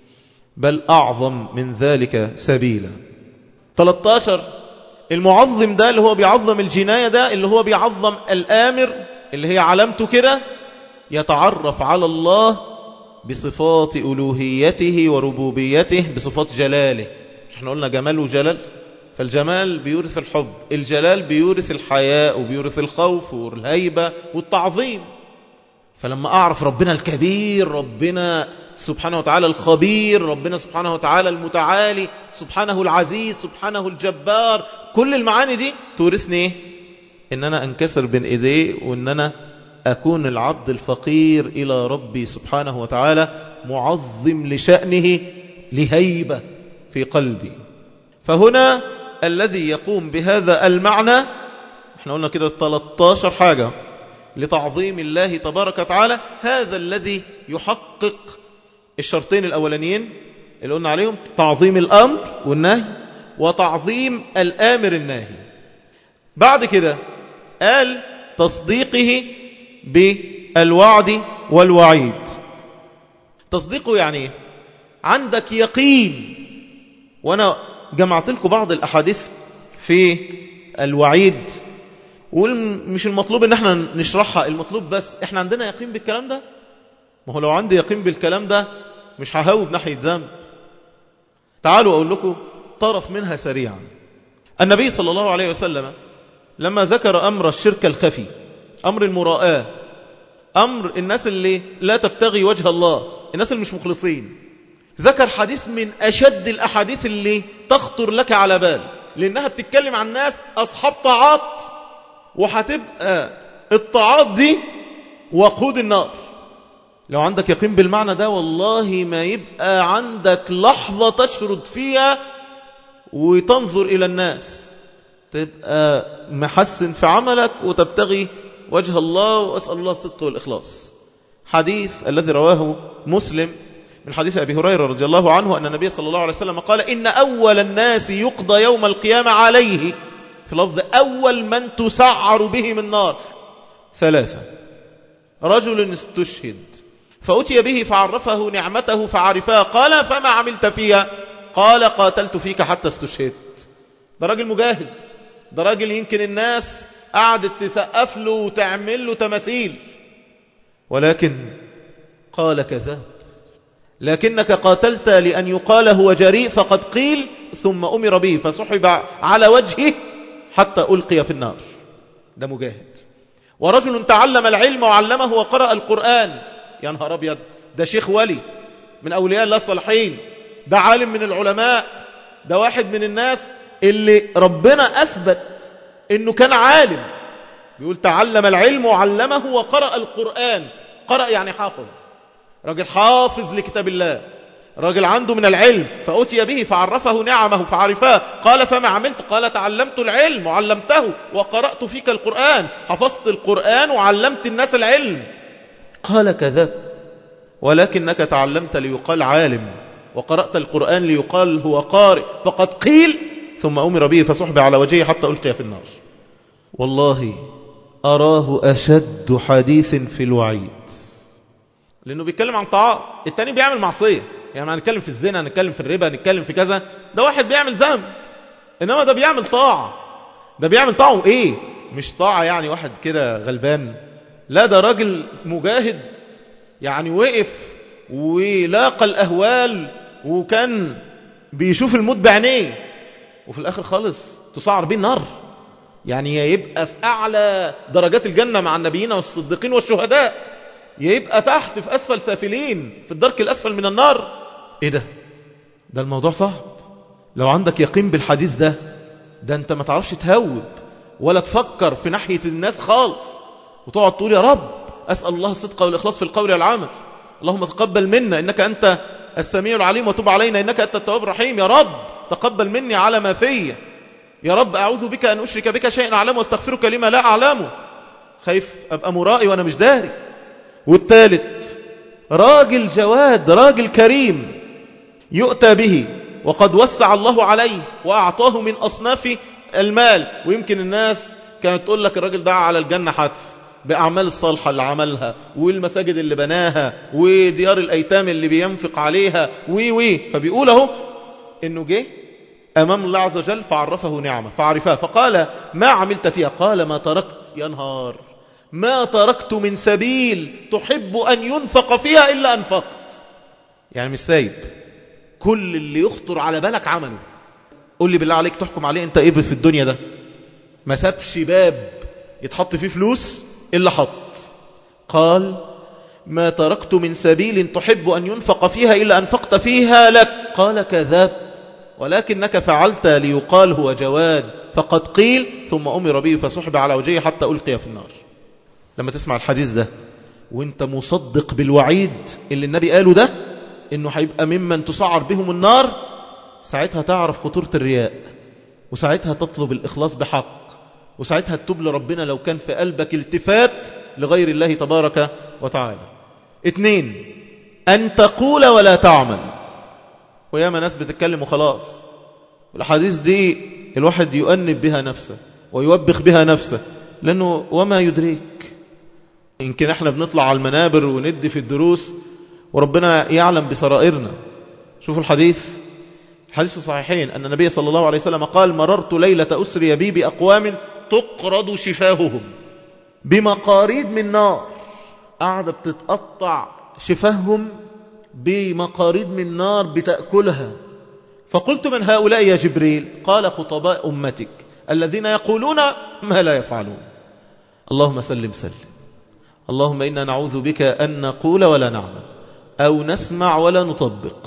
بل أعظم من ذلك سبيلا. ثلاثة عشر المعظم ده اللي هو بيعظم الجناية، ده اللي هو بيعظم الآمر اللي هي علامته كده، يتعرف على الله بصفات ألوهيته وربوبيته، بصفات جلاله. مش احنا قلنا جمال وجلال؟ فالجمال بيورث الحب، الجلال بيورث الحياء وبيورث الخوف والهيبة والتعظيم. فلما أعرف ربنا الكبير، ربنا سبحانه وتعالى الخبير، ربنا سبحانه وتعالى المتعالي، سبحانه العزيز، سبحانه الجبار، كل المعاني دي تورثني إيه؟ إن أنا أنكسر بين إيديه، وإن أنا أكون العبد الفقير إلى ربي سبحانه وتعالى، معظم لشأنه لهيبة في قلبي. فهنا الذي يقوم بهذا المعنى، احنا قلنا كده ثلاثة عشر حاجة لتعظيم الله تبارك وتعالى، هذا الذي يحقق الشرطين الأولانيين اللي قلنا عليهم، تعظيم الأمر والنهي، وتعظيم الآمر الناهي. بعد كده قال تصديقه بالوعد والوعيد. تصديقه يعني عندك يقين. وأنا جمعت لكم بعض الأحاديث في الوعيد، ومش المطلوب ان احنا نشرحها، المطلوب بس احنا عندنا يقين بالكلام ده. ما هو لو عندي يقين بالكلام ده مش ههوب ناحية ذنب. تعالوا اقول لكم طرف منها سريعا. النبي صلى الله عليه وسلم لما ذكر امر الشرك الخفي، امر المراءة، امر الناس اللي لا تبتغي وجه الله، الناس اللي مش مخلصين، ذكر حديث من اشد الاحاديث اللي تخطر لك على بال، لانها بتتكلم عن ناس اصحاب طاعات، وهتبقى الطاعات دي وقود النار. لو عندك يقين بالمعنى ده والله ما يبقى عندك لحظة تشرد فيها وتنظر إلى الناس، تبقى محسن في عملك وتبتغي وجه الله، وأسأل الله الصدق والإخلاص. حديث الذي رواه مسلم من حديث أبي هريرة رضي الله عنه أن النبي صلى الله عليه وسلم قال: إن أول الناس يقضى يوم القيامة عليه، في لفظ أول من تسعر بهم النار، ثلاثة: رجل استشهد فأتي به فعرفه نعمته فعرفها، قال: فما عملت فيها؟ قال: قاتلت فيك حتى استشهدت. ده راجل مجاهد، ده راجل يمكن الناس قعدت تسقف له وتعمل له تماثيل، ولكن قال: كذاب، لكنك قاتلت لأن يقال هو جريء، فقد قيل، ثم أمر به فسحب على وجهه حتى ألقي في النار. ده مجاهد. ورجل تعلم العلم وعلمه وقرأ القرآن، يا نهار أبيض، ده شيخ ولي من أولياء الله الصالحين، ده عالم من العلماء، ده واحد من الناس اللي ربنا أثبت إنه كان عالم، بيقول تعلم العلم وعلمه وقرأ القرآن. قرأ يعني حافظ، راجل حافظ لكتاب الله، راجل عنده من العلم، فأتي به فعرفه نعمه فعرفاه. قال فما عملت؟ قال تعلمت العلم وعلمته وقرأت فيك القرآن، حفظت القرآن وعلمت الناس العلم. قال كذاك، ولكنك تعلمت ليقال عالم، وقرأت القرآن ليقال هو قارئ، فقد قيل ثم أمر به فسحب على وجهه حتى ألقي في النار. والله أراه أشد حديث في الوعيد، لأنه بيتكلم عن طاعات، التاني بيعمل معصية، يعني هنتكلم في الزنا، هنتكلم في الربا، هنتكلم في كذا، ده واحد بيعمل ذنب، إنما ده بيعمل طاعة. ده بيعمل طاعة إيه؟ مش طاعة يعني واحد كده غلبان، لا ده راجل مجاهد، يعني وقف ولاقى الأهوال وكان بيشوف الموت بعينيه، وفي الآخر خالص تسعر بيه النار. يعني يبقى في أعلى درجات الجنة مع النبيين والصديقين والشهداء، يبقى تحت في أسفل سافلين في الدرك الأسفل من النار. إيه ده؟ ده الموضوع صعب. لو عندك يقين بالحديث ده، ده أنت ما تعرفش تهوب ولا تفكر في ناحية الناس خالص، وتقعد تقول يا رب أسأل الله الصدق والإخلاص في القول والعمل، اللهم تقبل منا إنك أنت السميع العليم وتب علينا إنك أنت التواب الرحيم، يا رب تقبل مني على ما فيه، يا رب أعوذ بك أن أشرك بك شيئا أعلمه واستغفرك لما لا أعلمه، خايف أبقى مرائي وأنا مش داري. والثالث راجل جواد، راجل كريم، يؤتى به وقد وسع الله عليه وأعطاه من أصناف المال، ويمكن الناس كانت تقول لك الراجل ده على الجنة حتف بأعمال الصالحة اللي عملها، والمساجد اللي بناها، وديار الأيتام اللي بينفق عليها، وي وي فبيقوله إنه جه أمام الله عز وجل فعرفه نعمة فعرفها، فقال ما عملت فيها؟ قال ما تركت، يا نهار، ما تركت من سبيل تحب أن ينفق فيها إلا أنفقت. يعني مش سايب، كل اللي يخطر على بالك عمله. قول لي بالله عليك تحكم عليه أنت إيه في الدنيا ده؟ ما سابش باب يتحط فيه فلوس إلا حط. قال ما تركت من سبيل تحب أن ينفق فيها إلا أنفقت فيها لك. قال كذاب، ولكنك فعلت ليقال هو جواد، فقد قيل ثم أمر به فسحب على وجهه حتى ألقي في النار. لما تسمع الحديث ده وانت مصدق بالوعيد اللي النبي قاله ده، انه هيبقى ممن تسعر بهم النار، ساعتها تعرف خطورة الرياء، وساعتها تطلب الإخلاص بحق، وساعتها تتوب لربنا لو كان في قلبك التفات لغير الله تبارك وتعالى. اثنين، أن تقول ولا تعمل. وياما ناس بتتكلم وخلاص، والحديث دي الواحد يؤنب بها نفسه ويوبخ بها نفسه، لأنه وما يدريك، يمكن احنا بنطلع على المنابر وندي في الدروس وربنا يعلم بسرائرنا. شوفوا الحديث، الحديث الصحيحين أن النبي صلى الله عليه وسلم قال مررت ليلة أسري بي بأقوام تقرض شفاههم بمقاريد من نار، قاعدة بتتقطع شفاههم بمقاريد من نار بتأكلها. فقلت من هؤلاء يا جبريل؟ قال خطباء أمتك الذين يقولون ما لا يفعلون. اللهم سلم سلم، اللهم إنا نعوذ بك أن نقول ولا نعمل، أو نسمع ولا نطبق.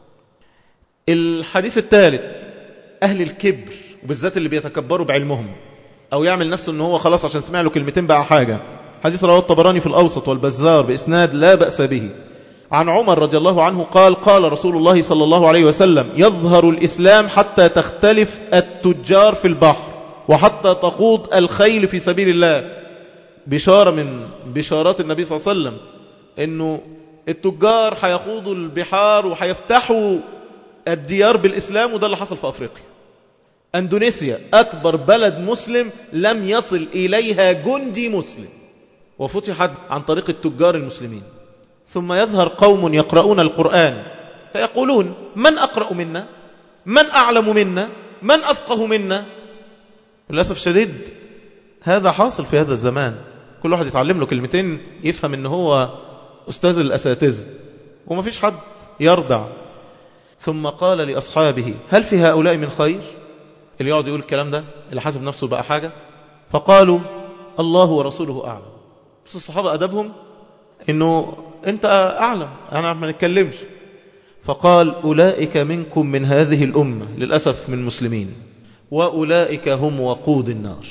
الحديث الثالث، أهل الكبر، وبالذات اللي بيتكبروا بعلمهم، أو يعمل نفسه أنه هو خلاص عشان سمع له كلمتين بقى حاجة. حديث رواه الطبراني في الأوسط والبزار بإسناد لا بأس به، عن عمر رضي الله عنه قال قال رسول الله صلى الله عليه وسلم يظهر الإسلام حتى تختلف التجار في البحر وحتى تخوض الخيل في سبيل الله. بشارة من بشارات النبي صلى الله عليه وسلم أنه التجار هيخوضوا البحار وهيفتحوا الديار بالإسلام، وده اللي حصل في أفريقيا. أندونيسيا أكبر بلد مسلم لم يصل إليها جندي مسلم، وفتحت عن طريق التجار المسلمين. ثم يظهر قوم يقرؤون القرآن فيقولون من أقرأ منا، من أعلم منا، من أفقه منا. للأسف الشديد هذا حاصل في هذا الزمان، كل واحد يتعلم له كلمتين يفهم إن هو أستاذ الأساتذة، وما فيش حد يرضع. ثم قال لأصحابه هل في هؤلاء من خير؟ اللي يقعد يقول الكلام ده اللي حاسب نفسه بقى حاجة. فقالوا الله ورسوله أعلم. بس الصحابة أدبهم إنه أنت أعلم، أنا ما نتكلمش. فقال أولئك منكم من هذه الأمة، للأسف من مسلمين، وأولئك هم وقود النار.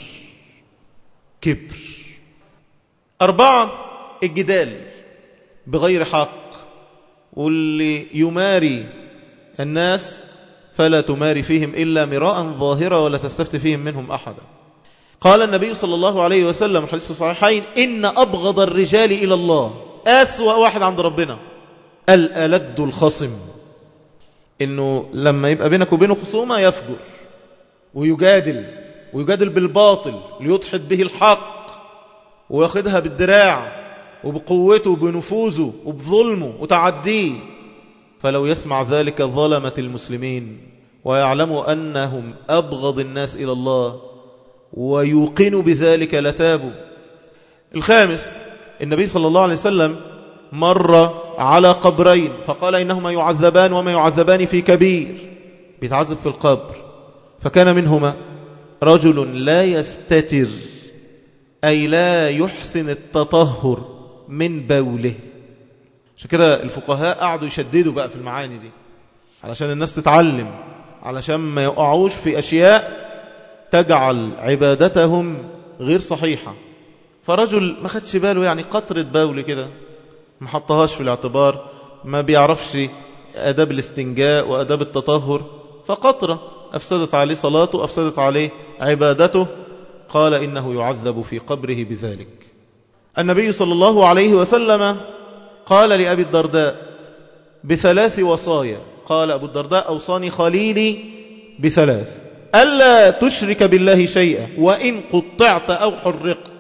كبر. أربعة، الجدال بغير حق، واللي يماري الناس فلا تماري فيهم إلا مراء ظاهرا ولا تستفت فيهم منهم أحدا. قال النبي صلى الله عليه وسلم الحديث في الصحيحين: إن أبغض الرجال إلى الله، أسوأ واحد عند ربنا، الألد الخصم، إنه لما يبقى بينك وبينه خصومة يفجر ويجادل ويجادل بالباطل ليضحك به الحق وياخدها بالدراع وبقوته وبنفوذه وبظلمه وتعديه. فلو يسمع ذلك ظلمة المسلمين ويعلموا أنهم أبغض الناس إلى الله ويوقنوا بذلك لتابوا. الخامس، النبي صلى الله عليه وسلم مر على قبرين فقال إنهما يعذبان وما يعذبان في كبير، بيتعذب في القبر. فكان منهما رجل لا يستتر، أي لا يحسن التطهر من بوله. عشان كده الفقهاء قعدوا يشددوا بقى في المعاني دي علشان الناس تتعلم، علشان ما يقعوش في أشياء تجعل عبادتهم غير صحيحة. فرجل ما خدش باله، يعني قطرة بول كده ما حطهاش في الاعتبار، ما بيعرفش أداب الاستنجاء وأداب التطهر، فقطرة أفسدت عليه صلاته، أفسدت عليه عبادته. قال إنه يعذب في قبره بذلك. النبي صلى الله عليه وسلم قال لأبي الدرداء بثلاث وصايا. قال أبو الدرداء: أوصاني خليلي بثلاث: ألا تشرك بالله شيئا وإن قطعت أو حرقت،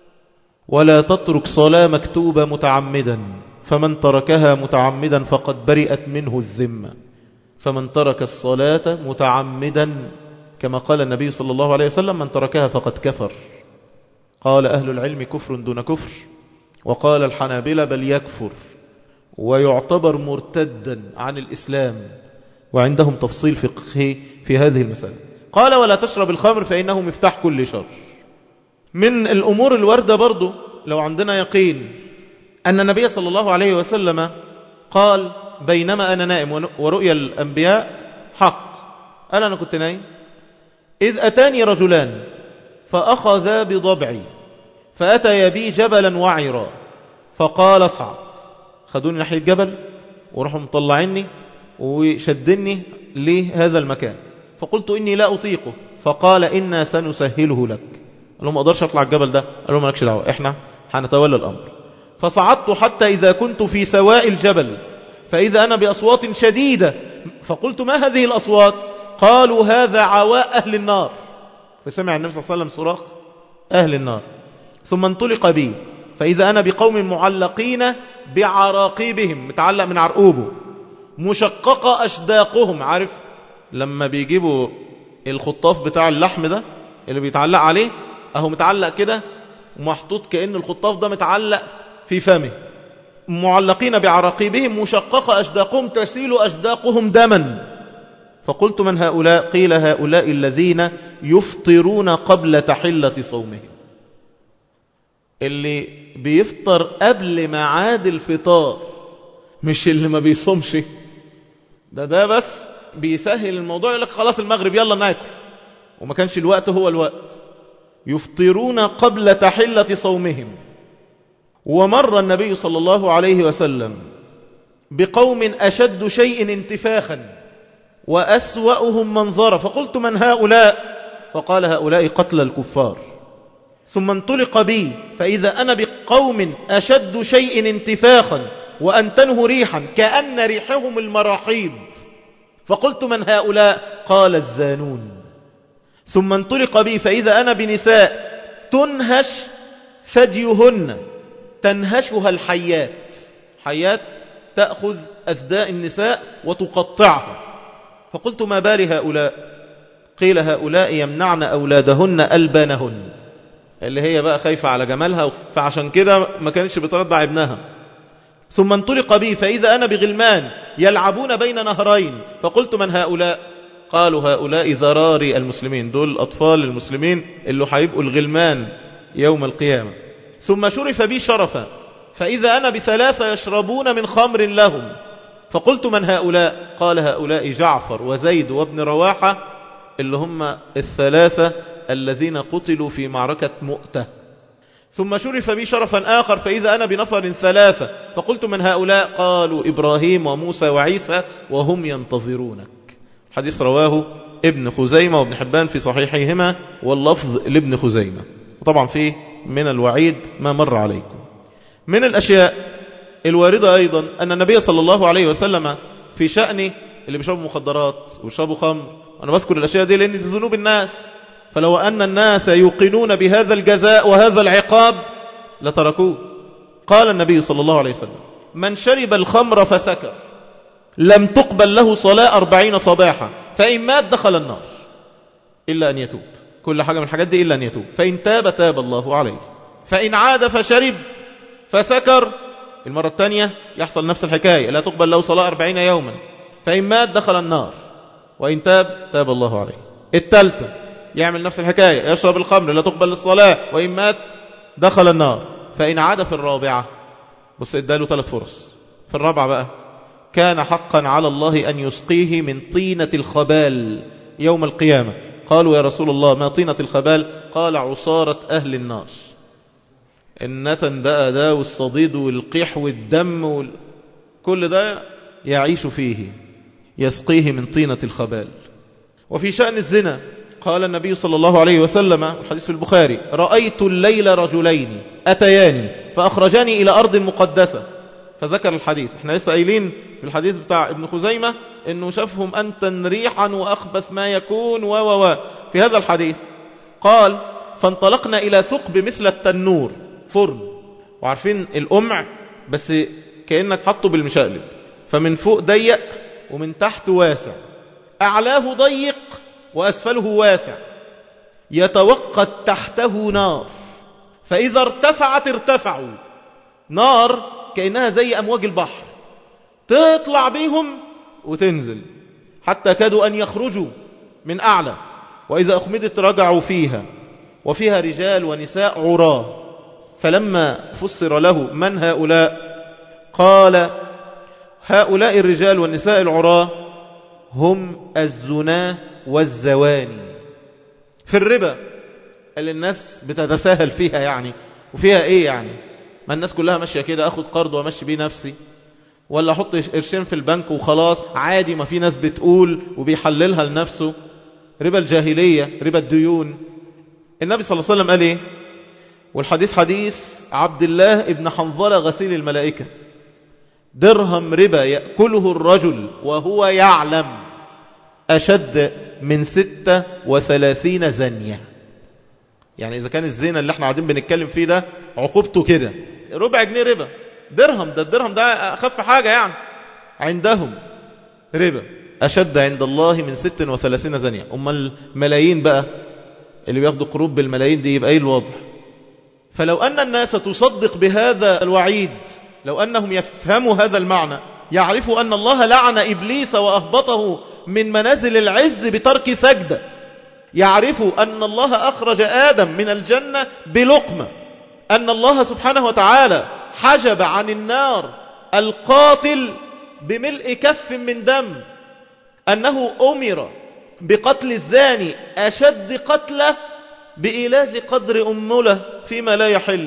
ولا تترك صلاة مكتوبة متعمدا، فمن تركها متعمدا فقد برئت منه الذمة، فمن ترك الصلاة متعمدا كما قال النبي صلى الله عليه وسلم: من تركها فقد كفر. قال أهل العلم: كفر دون كفر. وقال الحنابلة: بل يكفر ويعتبر مرتدا عن الإسلام، وعندهم تفصيل فقهي في هذه المسألة. قال: ولا تشرب الخمر فإنه مفتاح كل شر. من الأمور الواردة برضو لو عندنا يقين أن النبي صلى الله عليه وسلم قال: بينما أنا نائم ورؤيا الأنبياء حق. قال: أنا كنت نايم إذ أتاني رجلان فأخذا بضبعي فأتي بي جبلا وعرا فقال: اصعد. خدوني ناحية الجبل وراحوا مطلعيني وشدني لهذا المكان، فقلت إني لا أطيقه، فقال: إنا سنسهله لك. قال لهم: ما أقدرش أطلع الجبل ده. قال لهم: مالكش دعوة، إحنا هنتولى الأمر. فصعدت حتى إذا كنت في سواء الجبل فإذا أنا بأصوات شديدة، فقلت: ما هذه الأصوات؟ قالوا: هذا عواء أهل النار. فسمع النبي صلى الله عليه وسلم صراخ أهل النار. ثم انطلق بي فإذا أنا بقوم معلقين بعراقيبهم، متعلق من عرقوبه، مشققة أشداقهم. عارف لما بيجيبوا الخطاف بتاع اللحم ده اللي بيتعلق عليه، أهو متعلق كده ومحطوط كأن الخطاف ده متعلق في فمه. معلقين بعراقيبهم مشققة أشداقهم تسيل أشداقهم دما. فقلت: من هؤلاء؟ قيل: هؤلاء الذين يفطرون قبل تحلة صومهم، اللي بيفطر قبل ميعاد الفطار، مش اللي ما بيصومش. ده ده بس بيسهل الموضوع، يقول لك خلاص المغرب يلا ناكل، وما كانش الوقت هو الوقت. يفطرون قبل تحلة صومهم. ومر النبي صلى الله عليه وسلم بقوم أشد شيء انتفاخا وأسوأهم منظرا، فقلت: من هؤلاء؟ فقال: هؤلاء قتل الكفار. ثم انطلق بي فإذا أنا بقوم أشد شيء انتفاخا وأنتنه ريحا كأن ريحهم المراحيض، فقلت: من هؤلاء؟ قال: الزانون. ثم انطلق بي فإذا أنا بنساء تنهش ثديهن، تنهشها الحيات، حيات تأخذ أثداء النساء وتقطعها. فقلت: ما بال هؤلاء؟ قيل: هؤلاء يمنعن أولادهن ألبانهن، اللي هي بقى خايفة على جمالها، فعشان كده ما كانتش بترضع ابنها. ثم انطلق بي فإذا أنا بغلمان يلعبون بين نهرين، فقلت: من هؤلاء؟ قالوا: هؤلاء ذراري المسلمين، دول أطفال المسلمين اللي هيبقوا الغلمان يوم القيامة. ثم شرف بي شرفا فإذا أنا بثلاثة يشربون من خمر لهم، فقلت من هؤلاء؟ قال هؤلاء جعفر وزيد وابن رواحة، اللي هم الثلاثة الذين قتلوا في معركة مؤتة. ثم شرف بي شرفا آخر فإذا أنا بنفر ثلاثة، فقلت من هؤلاء؟ قالوا إبراهيم وموسى وعيسى وهم ينتظرونك. حديث رواه ابن خزيمة وابن حبان في صحيحيهما، واللفظ لابن خزيمة. وطبعا فيه من الوعيد ما مر عليكم. من الأشياء الواردة أيضا أن النبي صلى الله عليه وسلم في شأن اللي بيشربوا مخدرات ويشربوا خمر، أنا بذكر الأشياء دي لأن دي ذنوب الناس، فلو أن الناس يوقنون بهذا الجزاء وهذا العقاب لتركوه. قال النبي صلى الله عليه وسلم: من شرب الخمر فسكر لم تقبل له صلاة أربعين صباحا، فإن مات دخل النار إلا أن يتوب. كل حاجة من الحاجات دي إلا أن يتوب، فإن تاب تاب الله عليه. فإن عاد فشرب فسكر المرة الثانية يحصل نفس الحكاية، لا تقبل له صلاة أربعين يوما، فإن مات دخل النار، وإن تاب تاب الله عليه. الثالثة يعمل نفس الحكاية، يشرب الخمر لا تقبل الصلاة، وإن مات دخل النار. فإن عاد في الرابعة، بص اداله ثلاث فرص، في الرابعة بقى كان حقا على الله أن يسقيه من طينة الخبال يوم القيامة. قالوا يا رسول الله ما طينة الخبال؟ قال عصارة أهل النار. النتن بقى ده والصديد والقيح والدم وال... كل ده يعيش فيه، يسقيه من طينة الخبال. وفي شأن الزنا قال النبي صلى الله عليه وسلم، الحديث في البخاري: رأيت الليل رجلين أتياني فأخرجاني إلى أرض مقدسة، فذكر الحديث. احنا لسه قايلين في الحديث بتاع ابن خزيمة انه شافهم أنتن ريحا وأخبث ما يكون و و و في هذا الحديث قال: فانطلقنا إلى ثقب مثل التنور، فرن، وعارفين القمع بس كأنك حطه بالمشقلب، فمن فوق ضيق ومن تحت واسع، أعلاه ضيق وأسفله واسع، يتوقد تحته نار، فإذا ارتفعت ارتفعوا. نار كأنها زي أمواج البحر، تطلع بيهم وتنزل حتى كادوا أن يخرجوا من أعلى، وإذا أخمدت رجعوا فيها، وفيها رجال ونساء عراه. فلما فسر له من هؤلاء قال: هؤلاء الرجال والنساء العراه هم الزنا والزواني. في الربا اللي الناس بتتساهل فيها يعني، وفيها ايه يعني؟ ما الناس كلها ماشية كده، اخد قرض وامشي بيه نفسي، ولا احط قرشين في البنك وخلاص عادي، ما في ناس بتقول وبيحللها لنفسه. ربا الجاهلية، ربا الديون. النبي صلى الله عليه وسلم قال ايه؟ والحديث حديث عبد الله ابن حنظلة غسيل الملائكة: درهم ربا يأكله الرجل وهو يعلم أشد من ستة وثلاثين زنية. يعني إذا كان الزنا اللي احنا قاعدين بنتكلم فيه ده عقوبته كده ربع جنيه ربا، درهم، ده الدرهم ده أخف حاجة يعني عندهم، ربا أشد عند الله من ستة وثلاثين زنية. أما الملايين بقى اللي بياخدوا قروض بالملايين دي، يبقى ايه الوضع؟ فلو أن الناس تصدق بهذا الوعيد، لو أنهم يفهموا هذا المعنى، يعرفوا أن الله لعن إبليس وأهبطه من منازل العز بترك سجدة، يعرفوا أن الله أخرج آدم من الجنة بلقمة، أن الله سبحانه وتعالى حجب عن النار القاتل بملء كف من دم، أنه أمر بقتل الزاني أشد قتله بإيلاج قدر أمله فيما لا يحل،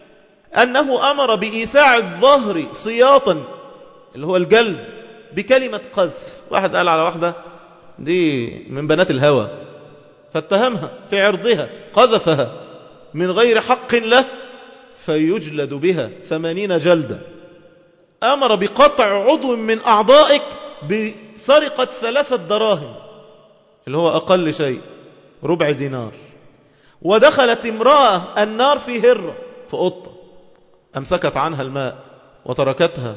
أنه أمر بإيساع الظهر صياطا اللي هو الجلد بكلمة قذف. واحد قال على واحدة دي من بنات الهوى فاتهمها في عرضها، قذفها من غير حق له فيجلد بها ثمانين جلدة. أمر بقطع عضو من أعضائك بسرقة ثلاثة دراهم اللي هو أقل شيء ربع دينار. ودخلت امرأة النار في هرة، في قطة، أمسكت عنها الماء وتركتها.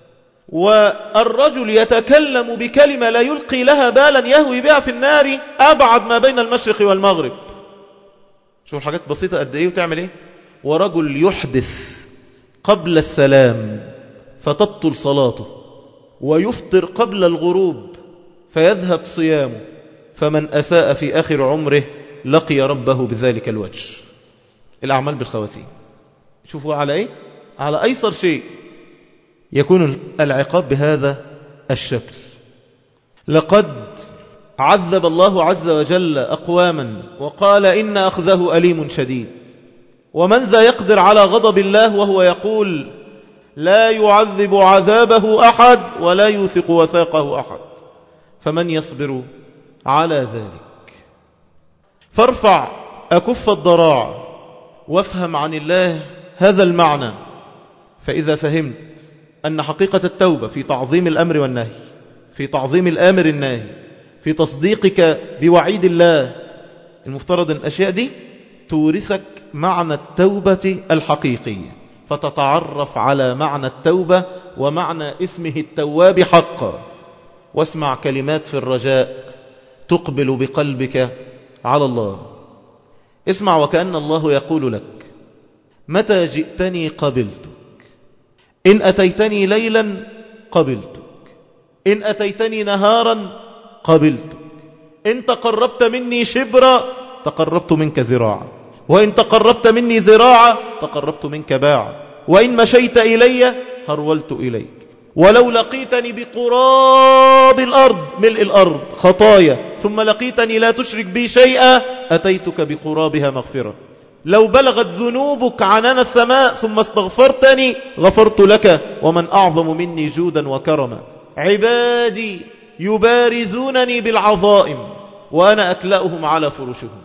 والرجل يتكلم بكلمة لا يلقي لها بالا يهوي بها في النار أبعد ما بين المشرق والمغرب. شوف الحاجات بسيطة قد إيه وتعمل إيه. ورجل يحدث قبل السلام فتبطل صلاته، ويفطر قبل الغروب فيذهب صيامه، فمن أساء في آخر عمره لقي ربه بذلك الوجه. الأعمال بالخواتيم. شوفوا على إيه؟ على أيسر شيء يكون العقاب بهذا الشكل. لقد عذب الله عز وجل أقواما وقال إن أخذه أليم شديد، ومن ذا يقدر على غضب الله وهو يقول لا يعذب عذابه أحد ولا يوثق وثاقه أحد، فمن يصبر على ذلك؟ فارفع أكف الضراع وافهم عن الله هذا المعنى، فإذا فهمت أن حقيقة التوبة في تعظيم الأمر والنهي، في تعظيم الآمر الناهي، في تصديقك بوعيد الله، المفترض أن الأشياء دي تورثك معنى التوبة الحقيقية، فتتعرف على معنى التوبة ومعنى اسمه التواب حقا. واسمع كلمات في الرجاء تقبل بقلبك على الله. اسمع وكأن الله يقول لك متى جئتني قبلتك، إن أتيتني ليلا قبلتك، إن أتيتني نهارا قبلتك، إن تقربت مني شبرا تقربت منك ذراعا، وإن تقربت مني ذراعا تقربت منك باعا، وإن مشيت إلي هرولت إليك، ولو لقيتني بقراب الأرض ملء الأرض خطايا ثم لقيتني لا تشرك بي شيئا أتيتك بقرابها مغفرة، لو بلغت ذنوبك عنان السماء ثم استغفرتني غفرت لك، ومن أعظم مني جودا وكرما. عبادي يبارزونني بالعظائم وأنا أكلأهم على فرشهم،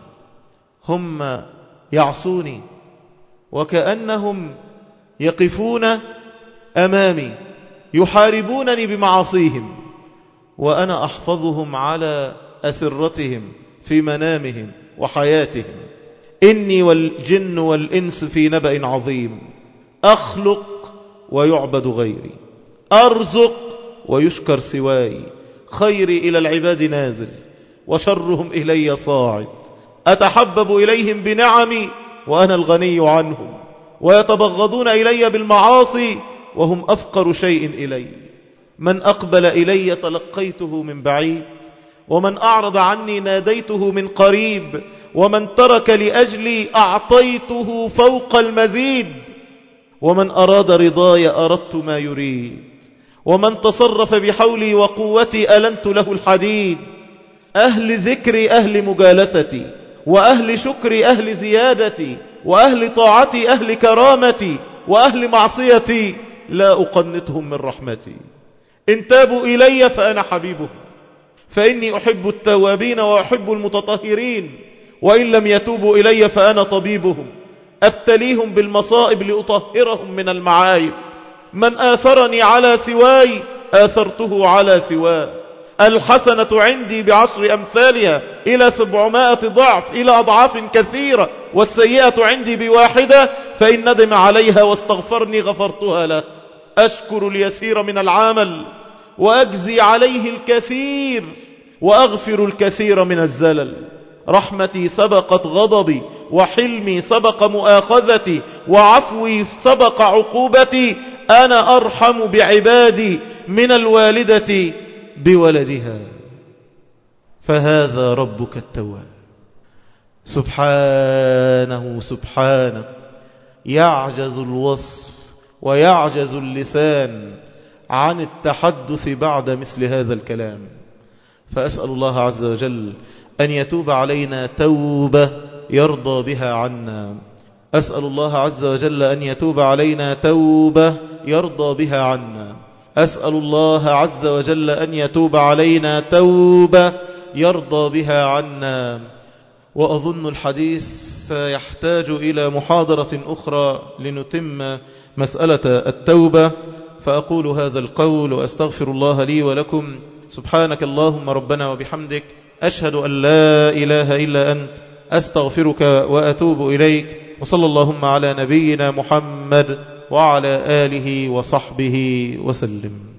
هم يعصوني وكأنهم يقفون أمامي يحاربونني بمعاصيهم، وأنا أحفظهم على أسرتهم في منامهم وحياتهم. إني والجن والإنس في نبأ عظيم، أخلق ويعبد غيري، أرزق ويشكر سواي، خيري إلى العباد نازل وشرهم إلي صاعد، أتحبب إليهم بنعمي وأنا الغني عنهم، ويتبغضون إلي بالمعاصي وهم أفقر شيء إلي. من أقبل إلي تلقيته من بعيد، ومن أعرض عني ناديته من قريب، ومن ترك لأجلي أعطيته فوق المزيد، ومن أراد رضاي أردت ما يريد، ومن تصرف بحولي وقوتي ألنت له الحديد. أهل ذكري أهل مجالستي، وأهل شكري أهل زيادتي، وأهل طاعتي أهل كرامتي، وأهل معصيتي لا أقنطهم من رحمتي. إن تابوا إلي فأنا حبيبهم، فإني أحب التوابين وأحب المتطهرين، وإن لم يتوبوا إلي فأنا طبيبهم، أبتليهم بالمصائب لأطهرهم من المعايب. من آثرني على سواي آثرته على سواه، الحسنة عندي بعشر أمثالها إلى سبعمائة ضعف إلى أضعاف كثيرة، والسيئة عندي بواحدة، فإن ندم عليها واستغفرني غفرتها له. أشكر اليسير من العمل وأجزي عليه الكثير، وأغفر الكثير من الزلل. رحمتي سبقت غضبي، وحلمي سبق مؤاخذتي، وعفوي سبق عقوبتي. أنا أرحم بعبادي من الوالدة بولدها. فهذا ربك التواب سبحانه سبحانه، يعجز الوصف ويعجز اللسان عن التحدث بعد مثل هذا الكلام. فأسأل الله عز وجل أن يتوب علينا توبة يرضى بها عنا. أسأل الله عز وجل أن يتوب علينا توبة يرضى بها عنا. أسأل الله عز وجل أن يتوب علينا توبة يرضى بها عنا. وأظن الحديث سيحتاج إلى محاضرة أخرى لنتم مسألة التوبة، فأقول هذا القول وأستغفر الله لي ولكم. سبحانك اللهم ربنا وبحمدك، أشهد أن لا إله إلا أنت، أستغفرك وأتوب إليك. وصلى اللهم على نبينا محمد وعلى آله وصحبه وسلم.